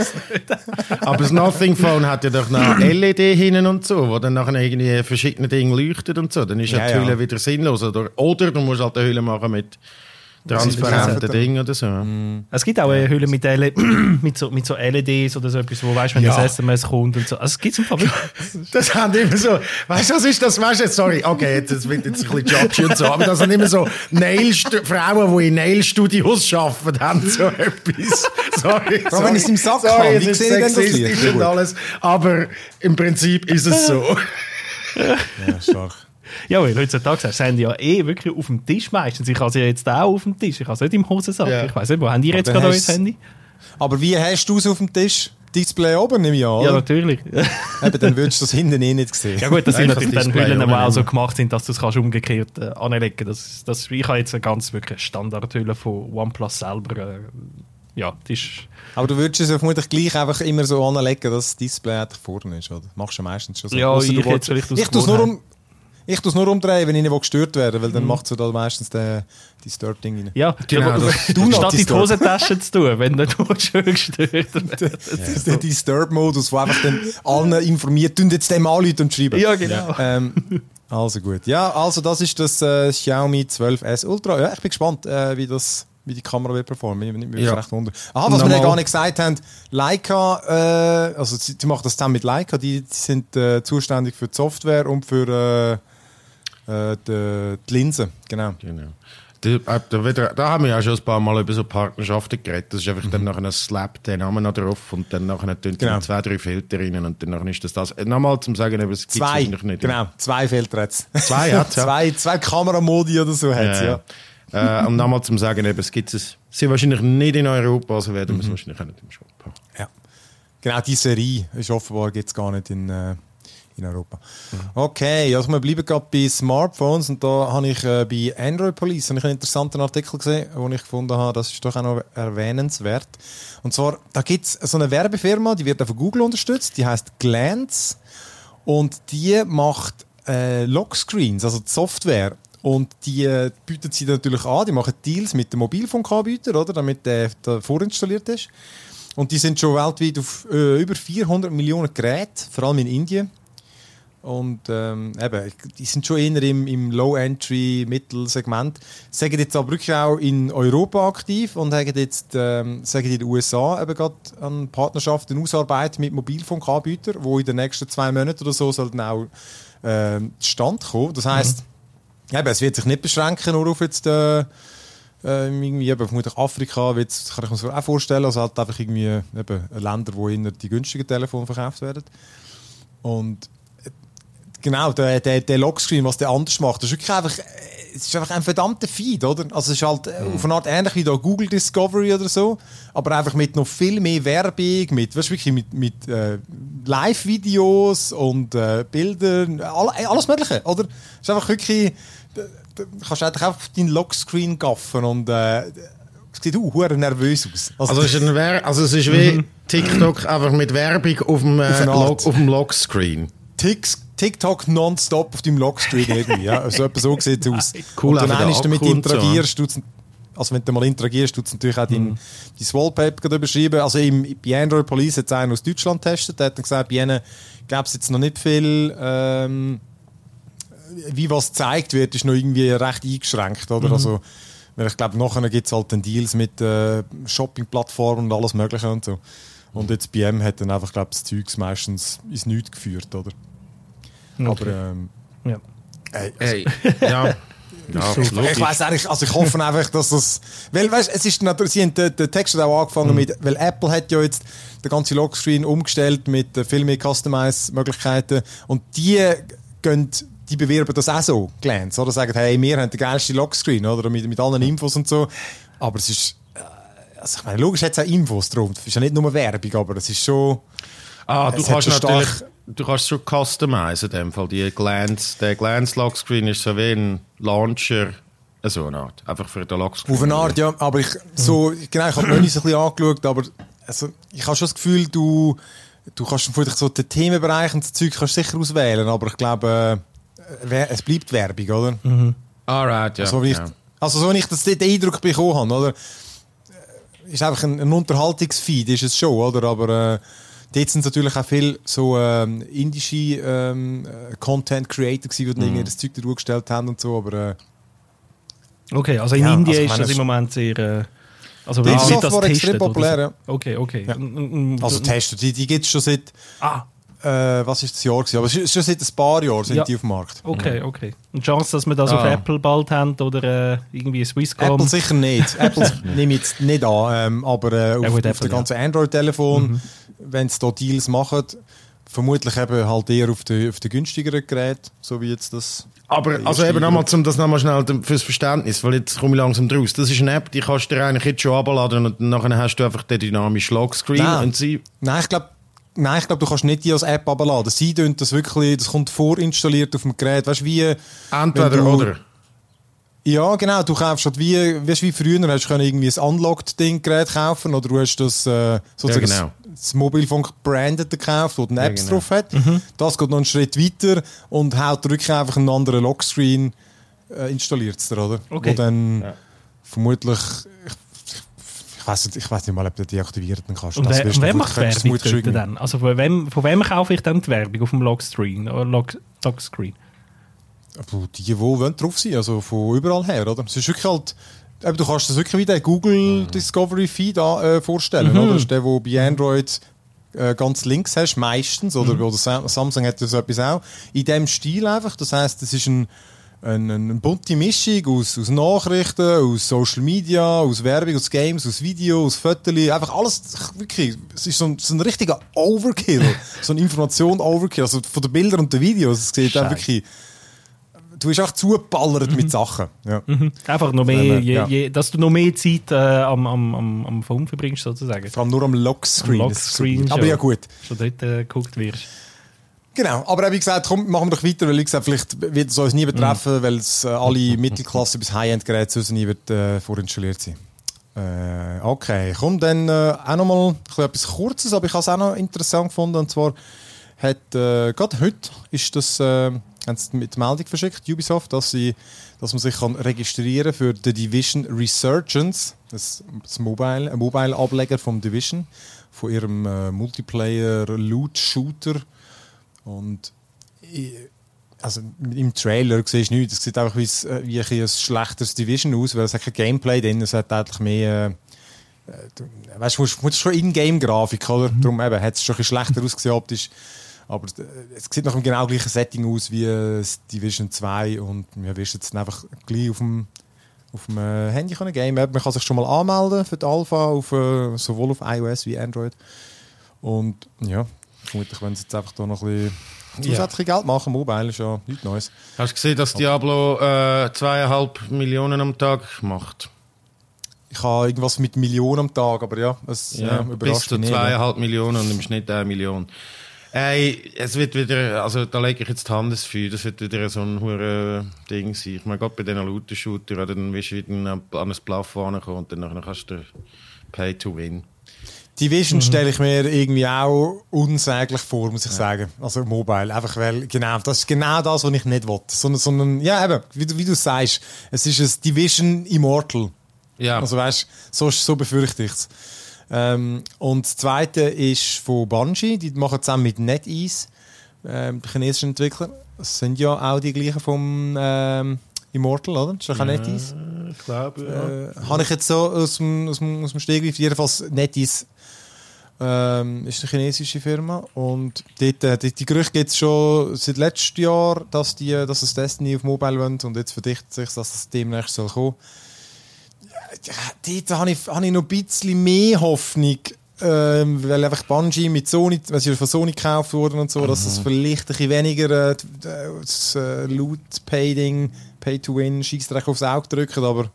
aber das Nothing Phone hat ja doch noch L E D hin und so, wo dann nachher irgendwie verschiedene Dinge leuchtet und so, dann ist ja, die Hülle ja. wieder sinnlos. Oder, oder du musst halt eine Hülle machen mit transparenten Dingen oder so. Mm. Es gibt auch eine Hülle mit, L- mit, so, mit so L E Ds oder so etwas, wo weißt, wenn ja. das S M S kommt und so. Also es gibt es im Fall. Das haben immer so, weißt du, was ist das? Weißt du, sorry, okay, jetzt wird jetzt ein bisschen judgy und so, aber das sind immer so Nail-Stu- Frauen, die in Nail-Studios arbeiten, haben so etwas. Sorry, sorry. Wenn ich es im Sack sorry, habe, wie sehe ich denn das und alles, aber im Prinzip ist es so. Ja, stark. Ja, weil heutzutage hast du das Handy ja eh wirklich auf dem Tisch meistens. Ich habe es ja jetzt auch auf dem Tisch. Ich habe es nicht im Hosensack. Ja. Ich weiss nicht, wo haben die jetzt gerade euer Handy? Aber wie hast du es auf dem Tisch? Display oben, nehme ich an, oder? Ja, natürlich. Eben, dann würdest du das hinten eh nicht sehen. Ja gut, das sind natürlich dann Hüllen, die auch so gemacht sind, dass du es kannst umgekehrt äh, anlegen kannst. Das, das, ich habe jetzt eine ganz wirklich Standardhülle von OnePlus selber. Äh, ja, das ist... Aber du würdest es ja vermutlich gleich einfach immer so anlegen, dass das Display vorne ist, oder? Machst du meistens schon so. Ja, ich jetzt vielleicht Ich tue es nur um... Ich tue es nur umdrehen, wenn ich nicht gestört werde, weil dann mm. macht es da meistens den Disturb-Ding rein. Ja, genau. Ja, das, du statt in die Hosentasche zu tun, wenn du schön gestört wirst. Das ist der Disturb-Modus, der einfach dann allen informiert, tun jetzt dem anrufen und schreiben. Ja, genau. Ähm, also gut. Ja, also das ist das äh, Xiaomi zwölf S Ultra. Ja, ich bin gespannt, äh, wie das... wie die Kamera wird performen. Ich bin ja. recht wundern. Aha, was wir ja gar nicht gesagt haben, Leica, äh, also sie, sie machen das zusammen mit Leica, die, die sind äh, zuständig für die Software und für äh, äh, die, die Linsen. Genau. genau. Die, äh, da, wieder, da haben wir ja schon ein paar Mal über so Partnerschaften geredet. Das ist einfach mhm. dann nachher ein Slap, den Namen noch drauf und dann nachher tun genau. zwei, drei Filter rein und dann nachher ist das das. Äh, nochmal zum Sagen, aber es gibt es eigentlich nicht. Genau, ja. zwei Filter jetzt. Zwei hat ja. zwei, zwei Kameramodi oder so hat es, ja. ja. äh, und nochmal zum Sagen, eben, es gibt es sie wahrscheinlich nicht in Europa, also werden wir es mhm. wahrscheinlich auch nicht im Shop haben. Ja. Genau, die Serie ist offenbar gibt es gar nicht in, äh, in Europa. Mhm. Okay, also wir bleiben gerade bei Smartphones und da habe ich äh, bei Android Police habe ich einen interessanten Artikel gesehen, wo ich gefunden habe, das ist doch auch noch erwähnenswert. Und zwar, da gibt es so eine Werbefirma, die wird auch von Google unterstützt, die heißt Glance und die macht äh, Lockscreens, also die Software. Und die äh, bieten sie natürlich an, die machen Deals mit den Mobilfunkanbietern, oder, damit der, der vorinstalliert ist. Und die sind schon weltweit auf äh, über vierhundert Millionen Geräte, vor allem in Indien. Und ähm, eben, die sind schon eher im, im Low-Entry-Mittelsegment. Sie sind jetzt aber wirklich auch in Europa aktiv und haben jetzt ähm, sagen in den U S A eben gerade an Partnerschaften ausarbeiten mit Mobilfunkanbietern, die in den nächsten zwei Monaten oder so sollten auch äh, zustande kommen. Das heisst, mhm. Eben, es wird sich nicht beschränken nur auf jetzt äh, irgendwie eben, vermutlich Afrika, jetzt kann ich mir das auch vorstellen, also halt einfach irgendwie eben Länder, wo eher die günstigen Telefone verkauft werden. Und äh, genau, der, der, der Lockscreen, was der anders macht, das ist wirklich einfach, es ist einfach ein verdammter Feed, oder? Also es ist halt mhm. auf eine Art ähnlich wie da Google Discovery oder so, aber einfach mit noch viel mehr Werbung, mit, weißt, wirklich mit, mit äh, Live-Videos und äh, Bildern, all, alles Mögliche, oder? Es ist einfach wirklich, du kannst einfach auf deinen Lockscreen gaffen und äh, es sieht auch uh, nervös aus. Also, also, es ist ein Wer- also es ist wie TikTok, einfach mit Werbung auf dem, äh, Log- auf dem Lockscreen. Ticks TikTok nonstop auf deinem Lockscreen irgendwie. Ja? Also so sieht es aus. Cool, und dann, wenn du damit interagierst, so. also wenn du mal interagierst, tust du natürlich auch dein, mm. dein Wallpaper überschreiben. Also im, bei Android Police hat es einer aus Deutschland getestet, der hat dann gesagt, bei ihnen gäbe es jetzt noch nicht viel, ähm, wie was gezeigt wird, ist noch irgendwie recht eingeschränkt. Oder? Mm. Also, weil ich glaube, nachher gibt es halt dann Deals mit äh, Shopping-Plattformen und alles Mögliche und so. Und jetzt bei ihm hat dann einfach, glaube ich, das Zeugs meistens ins Nichts geführt, oder? Okay. Aber ähm, ja. Ey, also, hey, ja. Ja, ich ich weiss eigentlich, also ich hoffe einfach, dass das, weil weißt, es ist natürlich, sie haben den, den Text hat auch angefangen mhm. mit, weil Apple hat ja jetzt den ganzen Lockscreen umgestellt mit äh, viel mehr Customize-Möglichkeiten und die gehen, die bewerben das auch so, Glance, oder sagen, hey, wir haben den geilsten Lockscreen, oder mit, mit allen Infos und so, aber es ist, also ich meine, logisch hat es auch Infos drum, es ist ja nicht nur Werbung, aber es ist schon, ah, du kannst natürlich Du kannst schon customizen, in dem Fall. Die Glance, der Glance-Lockscreen ist so wie ein Launcher, so eine Art. Einfach für den Lockscreen. Auf eine Art, ja. Aber ich, so, genau, ich habe noch nicht so ein bisschen angeschaut, aber also, ich habe schon das Gefühl, du, du kannst vielleicht so den Themenbereich und das Zeug kannst sicher auswählen, aber ich glaube, äh, es bleibt Werbung, oder? Mhm. Alright, ja. Also, ich, ja. also so, wenn ich das, den Eindruck bekommen habe, oder? Ist einfach ein, ein Unterhaltungsfeed, ist es schon, oder? Aber, äh, dort sind natürlich auch viele so ähm, indische ähm, Content-Creator gewesen, die mm. das Zeug da gestellt haben und so, aber äh, okay, also in ja, Indien also ist meine, das im Moment sehr äh, also die wird das Software extrem populär, so? ja. Okay, okay. Ja. Also testen, die, die gibt es schon seit ah. äh, was ist das Jahr gewesen? Aber es ist schon seit ein paar Jahren sind ja. die auf dem Markt. Okay, okay. Und die Chance, dass wir das ah. auf Apple bald haben oder äh, irgendwie Swisscom? Apple sicher nicht. Apple nehme ich jetzt nicht an, ähm, aber äh, auf, ja, gut, auf dem ganzen ja. Android-Telefon, mhm. wenn sie da Deals machen, vermutlich eben halt eher auf den auf die günstigeren Geräten, so wie jetzt das. Aber also eben nochmal, um das nochmal schnell fürs Verständnis, weil jetzt komme ich langsam draus. Das ist eine App, die kannst du dir eigentlich jetzt schon abladen und nachher hast du einfach den dynamischen Lockscreen. Nein, und sie Nein ich glaube, Nein, ich glaube, du kannst nicht die als App abladen. Sie tun das wirklich, das kommt vorinstalliert auf dem Gerät. Weißt du, wie. Entweder du, oder. Ja, genau. Du kaufst halt wie, weißt, wie früher, hast du irgendwie ein Unlocked-Ding-Gerät kaufen oder du hast das, äh, sozusagen ja, genau. das, das Mobilfunk-Branded gekauft, das eine ja, Apps genau. drauf hat. Mhm. Das geht noch einen Schritt weiter und haut wirklich einfach einen anderen Lockscreen äh, installiert es dir, oder? Okay. Wo dann ja. vermutlich. Ich, Ich weiß nicht, ich weiss nicht mal, ob du die aktivieren kannst. Und, das wer, und wer macht Werbung dort dann? Also von wem, von wem kaufe ich dann die Werbung auf dem Lockscreen? Oder Log, Lockscreen? Die, die wollen drauf sein, also von überall her, oder? Es ist wirklich halt, eben, du kannst das wirklich wie den Google mhm. Discovery Feed äh, vorstellen, mhm. oder? Das ist der, wo bei Android äh, ganz links hast, meistens, oder, mhm. oder Samsung hat das etwas auch. In dem Stil einfach, das heisst, es ist ein Eine, eine bunte Mischung aus, aus Nachrichten, aus Social Media, aus Werbung, aus Games, aus Video, aus Fotos, einfach alles, wirklich, es ist so ein, so ein richtiger Overkill, so eine Information-Overkill, also von den Bildern und den Videos, es sieht auch wirklich, du bist auch zugeballert mhm. mit Sachen. Ja. Mhm. Einfach noch mehr, ähm, je, ja. je, dass du noch mehr Zeit äh, am, am, am, am Phone verbringst, sozusagen. Vor allem nur am Lockscreen. Am Lockscreen aber ja gut. Schon dort äh, geguckt wirst. Genau, aber wie gesagt, komm, machen wir doch weiter, weil ich gesagt, vielleicht wird es uns nie betreffen, mm. weil es äh, alle Mittelklasse bis High-End-Geräte sonst nie wird, äh, vorinstalliert sein. Äh, okay, komm, dann äh, auch noch mal etwas Kurzes, aber ich habe es auch noch interessant gefunden, und zwar hat äh, gerade heute ist das, äh, haben sie mit Meldung verschickt, Ubisoft, dass, sie, dass man sich kann registrieren für The Division Resurgence, das, das Mobile, ein Mobile-Ableger vom Division, von ihrem äh, Multiplayer-Loot-Shooter. Und also im Trailer siehst du nichts, es sieht einfach wie, wie ein, ein schlechteres Division aus, weil es hat kein Gameplay drin, es hat eigentlich mehr, äh, du, weißt, du musst schon In-Game-Grafik, oder? Mhm. Darum eben, hat es schon ein bisschen schlechter ausgesehen optisch, aber es sieht nach einem genau gleichen Setting aus wie das Division zwei und wir wirst jetzt einfach gleich auf dem, auf dem äh, Handy können game. Man kann sich schon mal anmelden für die Alpha, auf, äh, sowohl auf iOS wie Android und ja, vermutlich, wenn sie jetzt einfach da noch ein bisschen zusätzlich ja. Geld machen. Mobile ist ja nichts Neues. Hast du gesehen, dass Diablo äh, zweieinhalb Millionen am Tag macht? Ich habe irgendwas mit Millionen am Tag, aber ja, es ja, äh, überrascht bis zu zweieinhalb Millionen und im Schnitt eine Million. Ey, es wird wieder, also da lege ich jetzt die Hand ins Feuer, das wird wieder so ein hure Ding sein. Ich meine, gerade bei diesen Looter-Shooter, dann wirst du wieder an ein Plafond kommen und dann kannst du Pay to Win. Division mhm. stelle ich mir irgendwie auch unsäglich vor, muss ich ja. sagen. Also Mobile, einfach weil, genau, das ist genau das, was ich nicht will. Sondern, sondern ja eben, wie du, wie du sagst, es ist ein Division Immortal. Ja. Also weißt, so, so befürchte ich es. Ähm, und das zweite ist von Bungie, die machen zusammen mit NetEase, ähm, chinesischen Entwickler. Das sind ja auch die gleichen vom ähm, Immortal, oder? Das ist doch auch ja, NetEase. Ich glaube, ja. Äh, habe ich jetzt so aus dem, aus dem, aus dem Stegreif, jedenfalls NetEase ähm, ist eine chinesische Firma und dort, äh, die, die Gerüchte gibt es schon seit letztem Jahr, dass, die, dass das Destiny auf Mobile wollen und jetzt verdichtet sich, dass das demnächst soll kommen. Ja, dort habe ich, habe ich noch ein bisschen mehr Hoffnung, ähm, weil einfach Bungie mit Sony, weil sie von Sony gekauft wurden und so, mhm. dass es vielleicht ein bisschen weniger äh, das äh, Loot-Pay-Ding, Pay-to-Win, Scheissdreck aufs Auge drücken, aber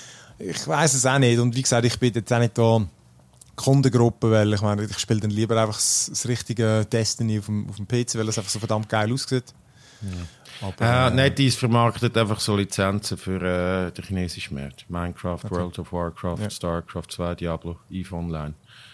ich weiss es auch nicht. Und wie gesagt, ich bin jetzt auch nicht da Kundengruppe, weil ich meine, ich spiele dann lieber einfach das, das richtige Destiny auf dem, auf dem P C, weil es einfach so verdammt geil aussieht. Ja. Aber, äh, NetEase vermarktet einfach so Lizenzen für äh, den chinesischen Markt. Minecraft, okay. World of Warcraft, ja. Starcraft zwei, Diablo, EVE Online.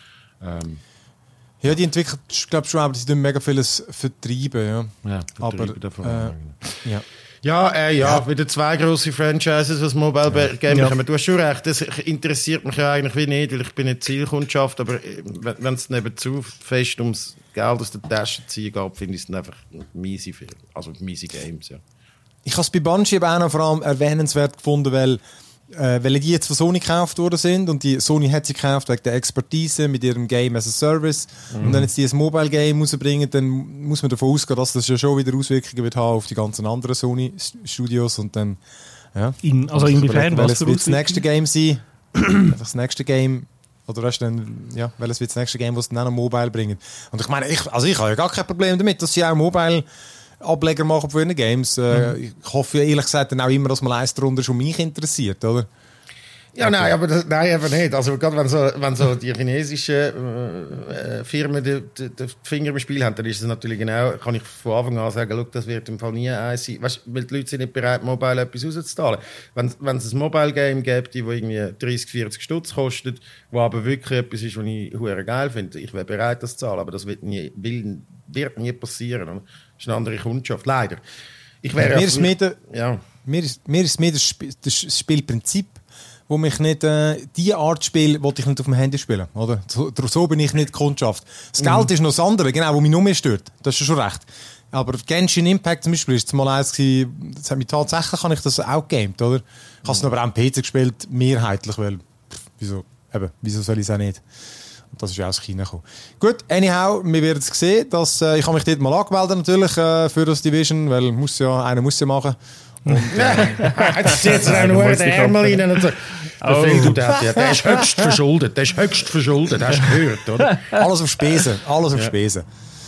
Ähm, ja, die entwickeln, ich glaube schon, aber sie tun mega vieles vertreiben. Ja, ja vertreiben aber, davon. Äh, ja. Ja, äh, ja, ja, wieder zwei grosse Franchises, was Mobile ja. Game ja. Du hast schon recht, das interessiert mich ja eigentlich wie nicht, weil ich bin nicht Zielkundschaft, aber wenn es nebenzu fest ums Geld aus der Tasche ziehen geht, finde ich es einfach miese Filme, also miese Games, ja. Ich habe es bei Bungie auch noch vor allem erwähnenswert gefunden, weil, äh, weil die jetzt von Sony gekauft worden sind und die Sony hat sie gekauft wegen der Expertise mit ihrem Game as a Service mhm. und wenn jetzt die ein Mobile Game rausbringen, dann muss man davon ausgehen, dass das ja schon wieder Auswirkungen wird haben auf die ganzen anderen Sony Studios und dann ja. In, also inwiefern, was wird das nächste Game sein? Das nächste Game oder weißt du dann, ja, welches wird das nächste Game, was dann auch noch Mobile bringen? Und ich meine, ich, also ich habe ja gar kein Problem damit, dass sie auch Mobile Ableger machen für ihren Games. Äh, mhm. Ich hoffe ehrlich gesagt dann auch immer, dass mal eins darunter schon mich interessiert, oder? Ja, okay. nein, aber das, nein, einfach nicht. Also gerade wenn so, wenn so die chinesischen äh, Firmen die, die, die Finger im Spiel haben, dann ist es natürlich genau, kann ich von Anfang an sagen, look, das wird im Fall nie eins sein. Weißt, weil die Leute sind nicht bereit, mobile etwas rauszuzahlen. Wenn, wenn es ein Mobile-Game gibt, das irgendwie dreißig, vierzig Stutz kostet, wo aber wirklich etwas ist, was ich hure geil finde, ich wäre bereit, das zu zahlen, aber das wird nie, will, wird nie passieren. Das ist eine andere Kundschaft, leider. Ich wäre mir, ist mir, der, ja. mir, ist, mir ist mir das, Sp- das Spielprinzip, wo mich nicht, äh, die Art Spiel wollte ich nicht auf dem Handy spielen, oder? So, so bin ich nicht Kundschaft. Das mhm. Geld ist noch das andere, genau, wo mich noch mehr stört. Das ist schon recht. Aber Genshin Impact zum Beispiel ist mal eins gewesen, das hat mich tatsächlich, habe ich das auch gegamed, oder? Ich habe es aber auch am P C gespielt, mehrheitlich, weil, pff, wieso, eben, wieso soll ich es auch nicht? Und das ist auch aus China gekommen. Gut, anyhow, wir werden es sehen, dass, äh, ich habe mich dort mal angemeldet natürlich, äh, für das Division, weil muss ja, einer muss ja machen. Und, äh, jetzt steht er nur den Ärmel rein und so. Oh. Der, der, der ist höchst verschuldet, der ist höchst verschuldet, hast du gehört, oder? Alles auf Spesen, alles auf ja. Spesen.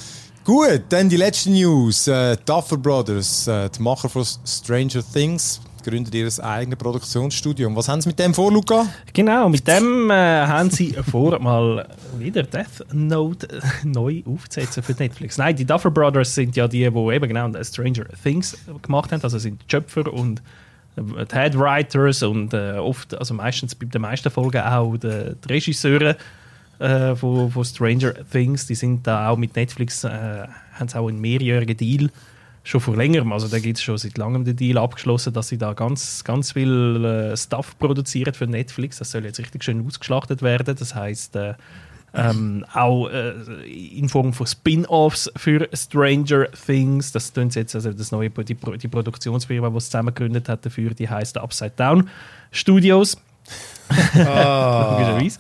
Gut, dann die letzte News. Äh, Duffer Brothers, äh, die Macher von Stranger Things, gründet ihr eigenes Produktionsstudio. Und was haben sie mit dem vor, Luca? Genau, mit dem äh, haben sie vor, mal wieder Death Note äh, neu aufzusetzen für Netflix. Nein, die Duffer Brothers sind ja die, die eben genau Stranger Things gemacht haben. Also sind die Schöpfer und äh, die Headwriters und äh, oft, also meistens bei den meisten Folgen auch die, die Regisseure äh, von, von Stranger Things. Die sind da auch mit Netflix, äh, haben sie auch einen mehrjährigen Deal schon vor längerem, also da gibt es schon seit langem den Deal abgeschlossen, dass sie da ganz, ganz viel äh, Stuff produzieren für Netflix. Das soll jetzt richtig schön ausgeschlachtet werden. Das heisst, äh, ähm, auch äh, in Form von Spin-Offs für Stranger Things. Das tun sie jetzt, also das neue, die, die Produktionsfirma, die es zusammen gegründet hat dafür, die heisst Upside Down Studios. Logischerweise.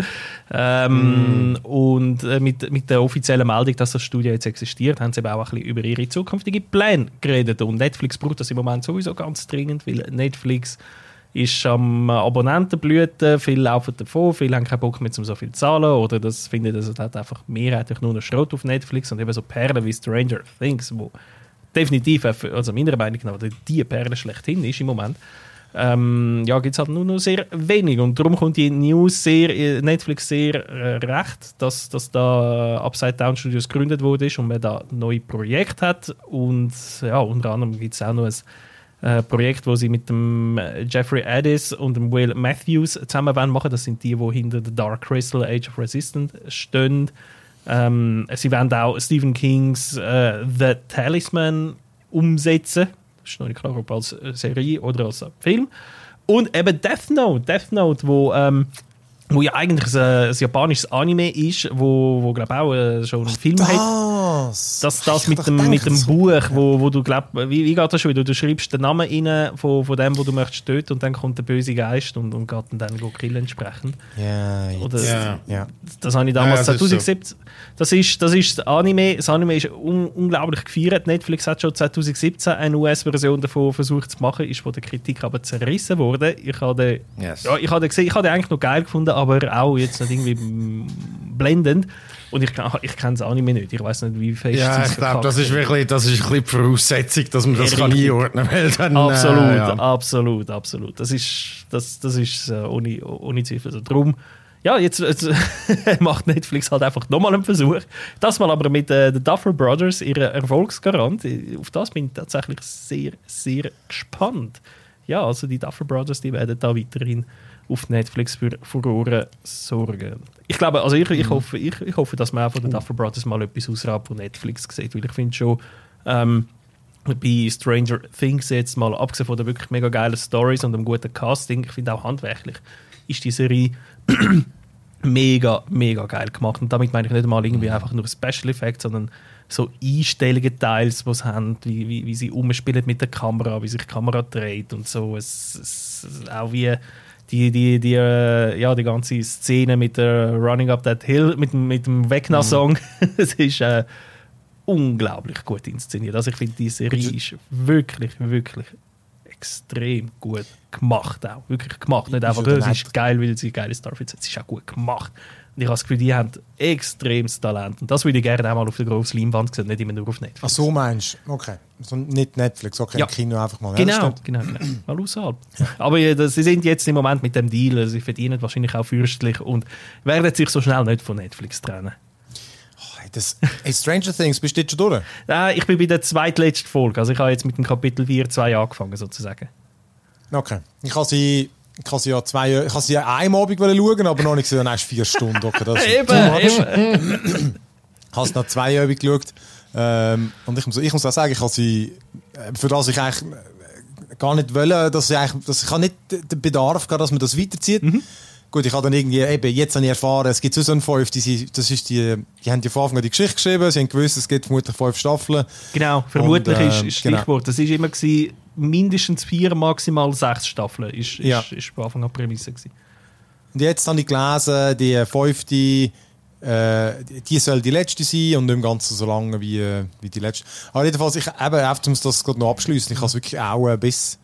Ähm, mm. Und äh, mit, mit der offiziellen Meldung, dass das Studio jetzt existiert, haben sie eben auch ein bisschen über ihre zukünftigen Pläne geredet. Und Netflix braucht das im Moment sowieso ganz dringend, weil Netflix ist am Abonnentenblüten, viele laufen davon, viele haben keinen Bock mehr, um so viel zu zahlen oder das finden, das hat einfach mehrheitlich nur noch Schrott auf Netflix und eben so Perlen wie Stranger Things, wo definitiv, also meiner Meinung nach, die Perle schlechthin ist im Moment. Ähm, ja, gibt es halt nur noch sehr wenig. Und darum kommt die News sehr, Netflix sehr äh, recht, dass, dass da Upside Down Studios gegründet wurde und man da neue Projekte hat. Und ja, unter anderem gibt es auch noch ein äh, Projekt, wo sie mit dem Jeffrey Addis und dem Will Matthews zusammen wollen machen. Das sind die, die hinter The Dark Crystal Age of Resistance stehen. Ähm, sie wollen auch Stephen Kings äh, The Talisman umsetzen. Das ist noch nicht klar, ob als Serie oder als Film. Und eben Death Note. Death Note, wo, ähm, wo ja eigentlich ein, ein japanisches Anime ist, wo, wo glaube ich auch äh, schon einen Film das. hat. Das, das mit dem, mit dem Buch, wo, wo du glaub, wie, wie geht das schon wieder? Du schreibst den Namen rein von, von dem, wo du möchtest töten und dann kommt der böse Geist und, und geht dann, dann killen entsprechend. Ja, yeah, oder, yeah. yeah. Das habe ich damals ja, das zwanzig siebzehn. Das ist, das ist das Anime. Das Anime ist un, unglaublich gefeiert. Netflix hat schon zwanzig siebzehn eine U S-Version davon versucht zu machen, ist von der Kritik aber zerrissen worden. Ich habe den, yes. ja, ich habe den gesehen, ich habe den eigentlich noch geil gefunden, aber auch jetzt nicht irgendwie blendend. Und ich, ich kenne das Anime nicht. Ich weiß nicht, wie fest ja, es ich glaube, das ist wirklich, das ist ein bisschen die Voraussetzung, dass man das ja, kann einordnen kann. Dann, absolut, äh, ja. absolut, absolut. Das ist, das, das ist äh, ohne, ohne Zweifel. Also darum, ja, jetzt, jetzt macht Netflix halt einfach nochmal einen Versuch. Das mal aber mit äh, den Duffer Brothers, ihren Erfolgsgarant. Auf das bin ich tatsächlich sehr, sehr gespannt. Ja, also die Duffer Brothers, die werden da weiterhin auf Netflix für Furore sorgen. Ich glaube, also ich, ich, hoffe, ich, ich hoffe, dass man auch von den Duffer Brothers mal etwas ausraubt, von Netflix sieht, weil ich finde schon, ähm, bei Stranger Things jetzt mal, abgesehen von den wirklich mega geilen Stories und dem guten Casting, ich finde auch handwerklich, ist die Serie mega, mega geil gemacht. Und damit meine ich nicht mal irgendwie einfach nur Special Effects, sondern so Einstellungen teils, die sie haben, wie, wie, wie sie umspielen mit der Kamera, wie sich die Kamera dreht und so. Es, es, auch wie die, die, die, äh, ja, die ganze Szene mit der Running Up That Hill, mit, mit dem Vecna-Song, es ist äh, unglaublich gut inszeniert. Also ich finde, die Serie ist wirklich, wirklich extrem gut gemacht auch. Wirklich gemacht. Nicht einfach, es ist geil, weil sie geile Starfits hat. Es ist auch gut gemacht. Und ich habe das Gefühl, die haben extremes Talent. Und das würde ich gerne auch mal auf der grossen Leinwand sehen, nicht immer nur auf Netflix. Ach so meinst du? Okay. Also nicht Netflix, okay, ja. Im Kino einfach mal. Genau, ja, genau, genau. Mal außerhalb. Aber ja, sie sind jetzt im Moment mit dem Deal, sie verdienen wahrscheinlich auch fürstlich und werden sich so schnell nicht von Netflix trennen. Oh, das, hey, Stranger Things, bist du jetzt schon durch? Äh, ich bin bei der zweitletzten Folge. Also ich habe jetzt mit dem Kapitel vier zwei angefangen, sozusagen. Okay. Ich habe sie... Ich kann sie ja zwei, ich kann sie ja einmal Abend schauen, aber noch nicht so, dann erst vier Stunden. Okay, das eben, eben. Ich habe es nach zwei Abend geschaut. Ähm, und ich muss, ich muss auch sagen, ich habe sie, für das ich eigentlich gar nicht wollte, dass ich eigentlich, dass ich habe nicht den Bedarf gehabt, dass man das weiterzieht. Mhm. Gut, ich habe dann irgendwie, eben, jetzt habe ich erfahren, es gibt so einen fünf, die, das ist die, die haben ja von Anfang an die Geschichte geschrieben, sie haben gewusst, es gibt vermutlich fünf Staffeln. Genau, vermutlich und, äh, ist, ist genau. Stichwort. Das war immer gewesen, mindestens vier, maximal sechs Staffeln, ist, ist, ja. ist von Anfang an Prämisse gewesen. Und jetzt habe ich gelesen, die fünfte, äh, die soll die letzte sein und nicht im Ganzen so lange wie, wie die letzte. Aber jedenfalls, ich eben, einfach, muss das gerade noch abschließen. Ich habe es wirklich auch äh, bis,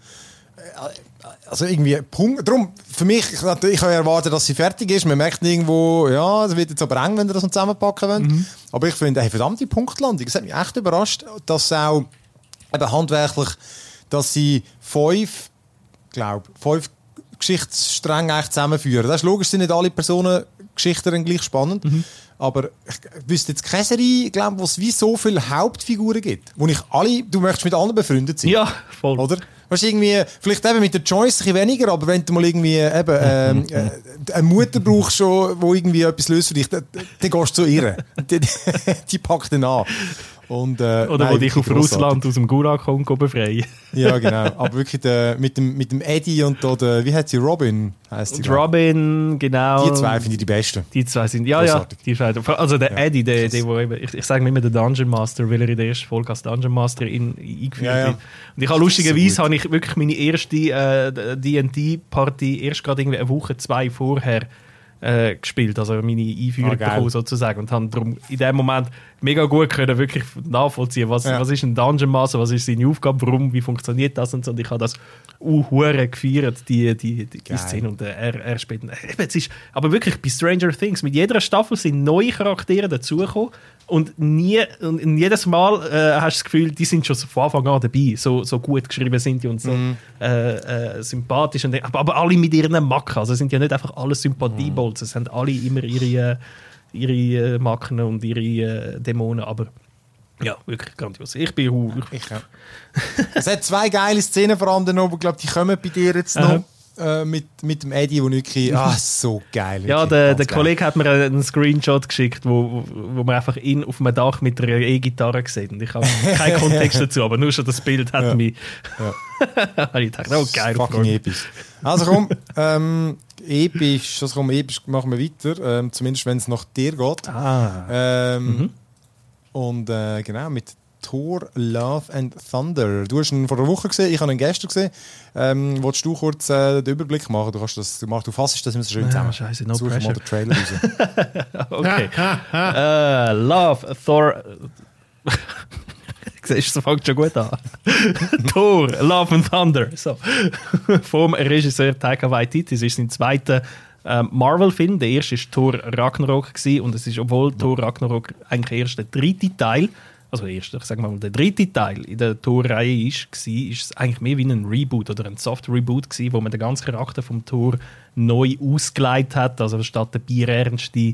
äh, also irgendwie, Punkt. Darum, für mich, ich, ich habe erwartet, dass sie fertig ist. Man merkt irgendwo, ja, es wird jetzt aber eng, wenn wir das noch zusammenpacken wollen. Mhm. Aber ich finde, hey, verdammte Punktlandung. Es hat mich echt überrascht, dass auch eben handwerklich, dass sie fünf, glaube fünf Geschichtsstränge eigentlich zusammenführen. Das ist logisch, sind nicht alle Personengeschichten gleich spannend. Mhm. Aber ich wüsste jetzt keine Serie, glaube wo es wie so viele Hauptfiguren gibt, wo ich alle, du möchtest mit allen befreundet sein. Ja, voll. Oder? Weißt, irgendwie, vielleicht eben mit der Joyce ein bisschen weniger, aber wenn du mal irgendwie eben, ähm, äh, eine Mutter brauchst, schon, wo irgendwie etwas löst für dich, dann, dann gehst du zu ihr. Die, die, die packt dann an. Und, äh, oder nein, wo dich auf grossartig. Russland aus dem Gulag kommt, befreien. Ja, genau. Aber wirklich der, mit, dem, mit dem Eddie und da, der, wie heißt sie, Robin? Heisst und Robin, genau. Die zwei finde ich die besten. Die zwei sind, ja, grossartig. Ja. Die zwei, also der ja, Eddie, der, der, wo eben, ich, ich sage immer der Dungeon Master, weil er in der ersten Folge als Dungeon Master in, eingeführt ja, ja. wird. Und ich habe lustigerweise, so habe ich wirklich meine erste äh, D und D-Party erst gerade irgendwie eine Woche, zwei vorher äh, gespielt, also meine Einführung ah, bekommen sozusagen und haben darum in dem Moment mega gut können wirklich nachvollziehen, was, ja. was ist ein Dungeon Master, was ist seine Aufgabe, warum, wie funktioniert das und so. Und ich habe das uh, gefeiert, die, die, die, die Szene und äh, er, er spielt. Äh, es ist, aber wirklich bei Stranger Things, mit jeder Staffel sind neue Charaktere dazugekommen und, nie, und jedes Mal äh, hast du das Gefühl, die sind schon von Anfang an dabei, so, so gut geschrieben sind die und so mm. äh, äh, sympathisch, und, aber, aber alle mit ihren Macken, also es sind ja nicht einfach alle Sympathiebolzen, mm. es haben alle immer ihre, ihre Macken und ihre äh, Dämonen, aber ja, wirklich grandios. Ich bin hu. Ich, ja. Es hat zwei geile Szenen, vor allem noch, ich glaube, die kommen bei dir jetzt noch. Äh, mit, mit dem Eddie, wo wirklich, ah, so geil. Ja, der, der Kollege hat mir einen Screenshot geschickt, wo, wo man einfach ihn auf dem Dach mit einer E-Gitarre sieht. Und ich habe keinen Kontext dazu, aber nur schon das Bild hat ja. mich. Ja. ich dachte, oh geil. Fucking episch. Also komm, ähm, episch, also komm, episch machen wir weiter. Ähm, zumindest wenn es nach dir geht. Ah. Ähm, mhm. Und äh, genau, mit Thor, Love and Thunder. Du hast ihn vor einer Woche gesehen, ich habe ihn gestern gesehen. Ähm, willst du kurz äh, den Überblick machen? Du, kannst das, du, machst, du fassest das immer so schön zusammen. Ah, Scheiße, no Such pressure. mal den Trailer raus. Okay. uh, Love, Thor... Siehst du, das fängt schon gut an. Thor, Love and Thunder. So. Vom Regisseur Taika Waititi. Es ist sein zweiter ähm, Marvel-Film. Der erste war Thor Ragnarok gewesen, und es ist, obwohl Thor Ragnarok eigentlich erst der dritte Teil, also erst, ich sage mal, der dritte Teil in der Thor-Reihe ist, war, ist es eigentlich mehr wie ein Reboot oder ein Soft-Reboot gewesen, wo man den ganzen Charakter vom Thor neu ausgelegt hat. Also statt der bierernste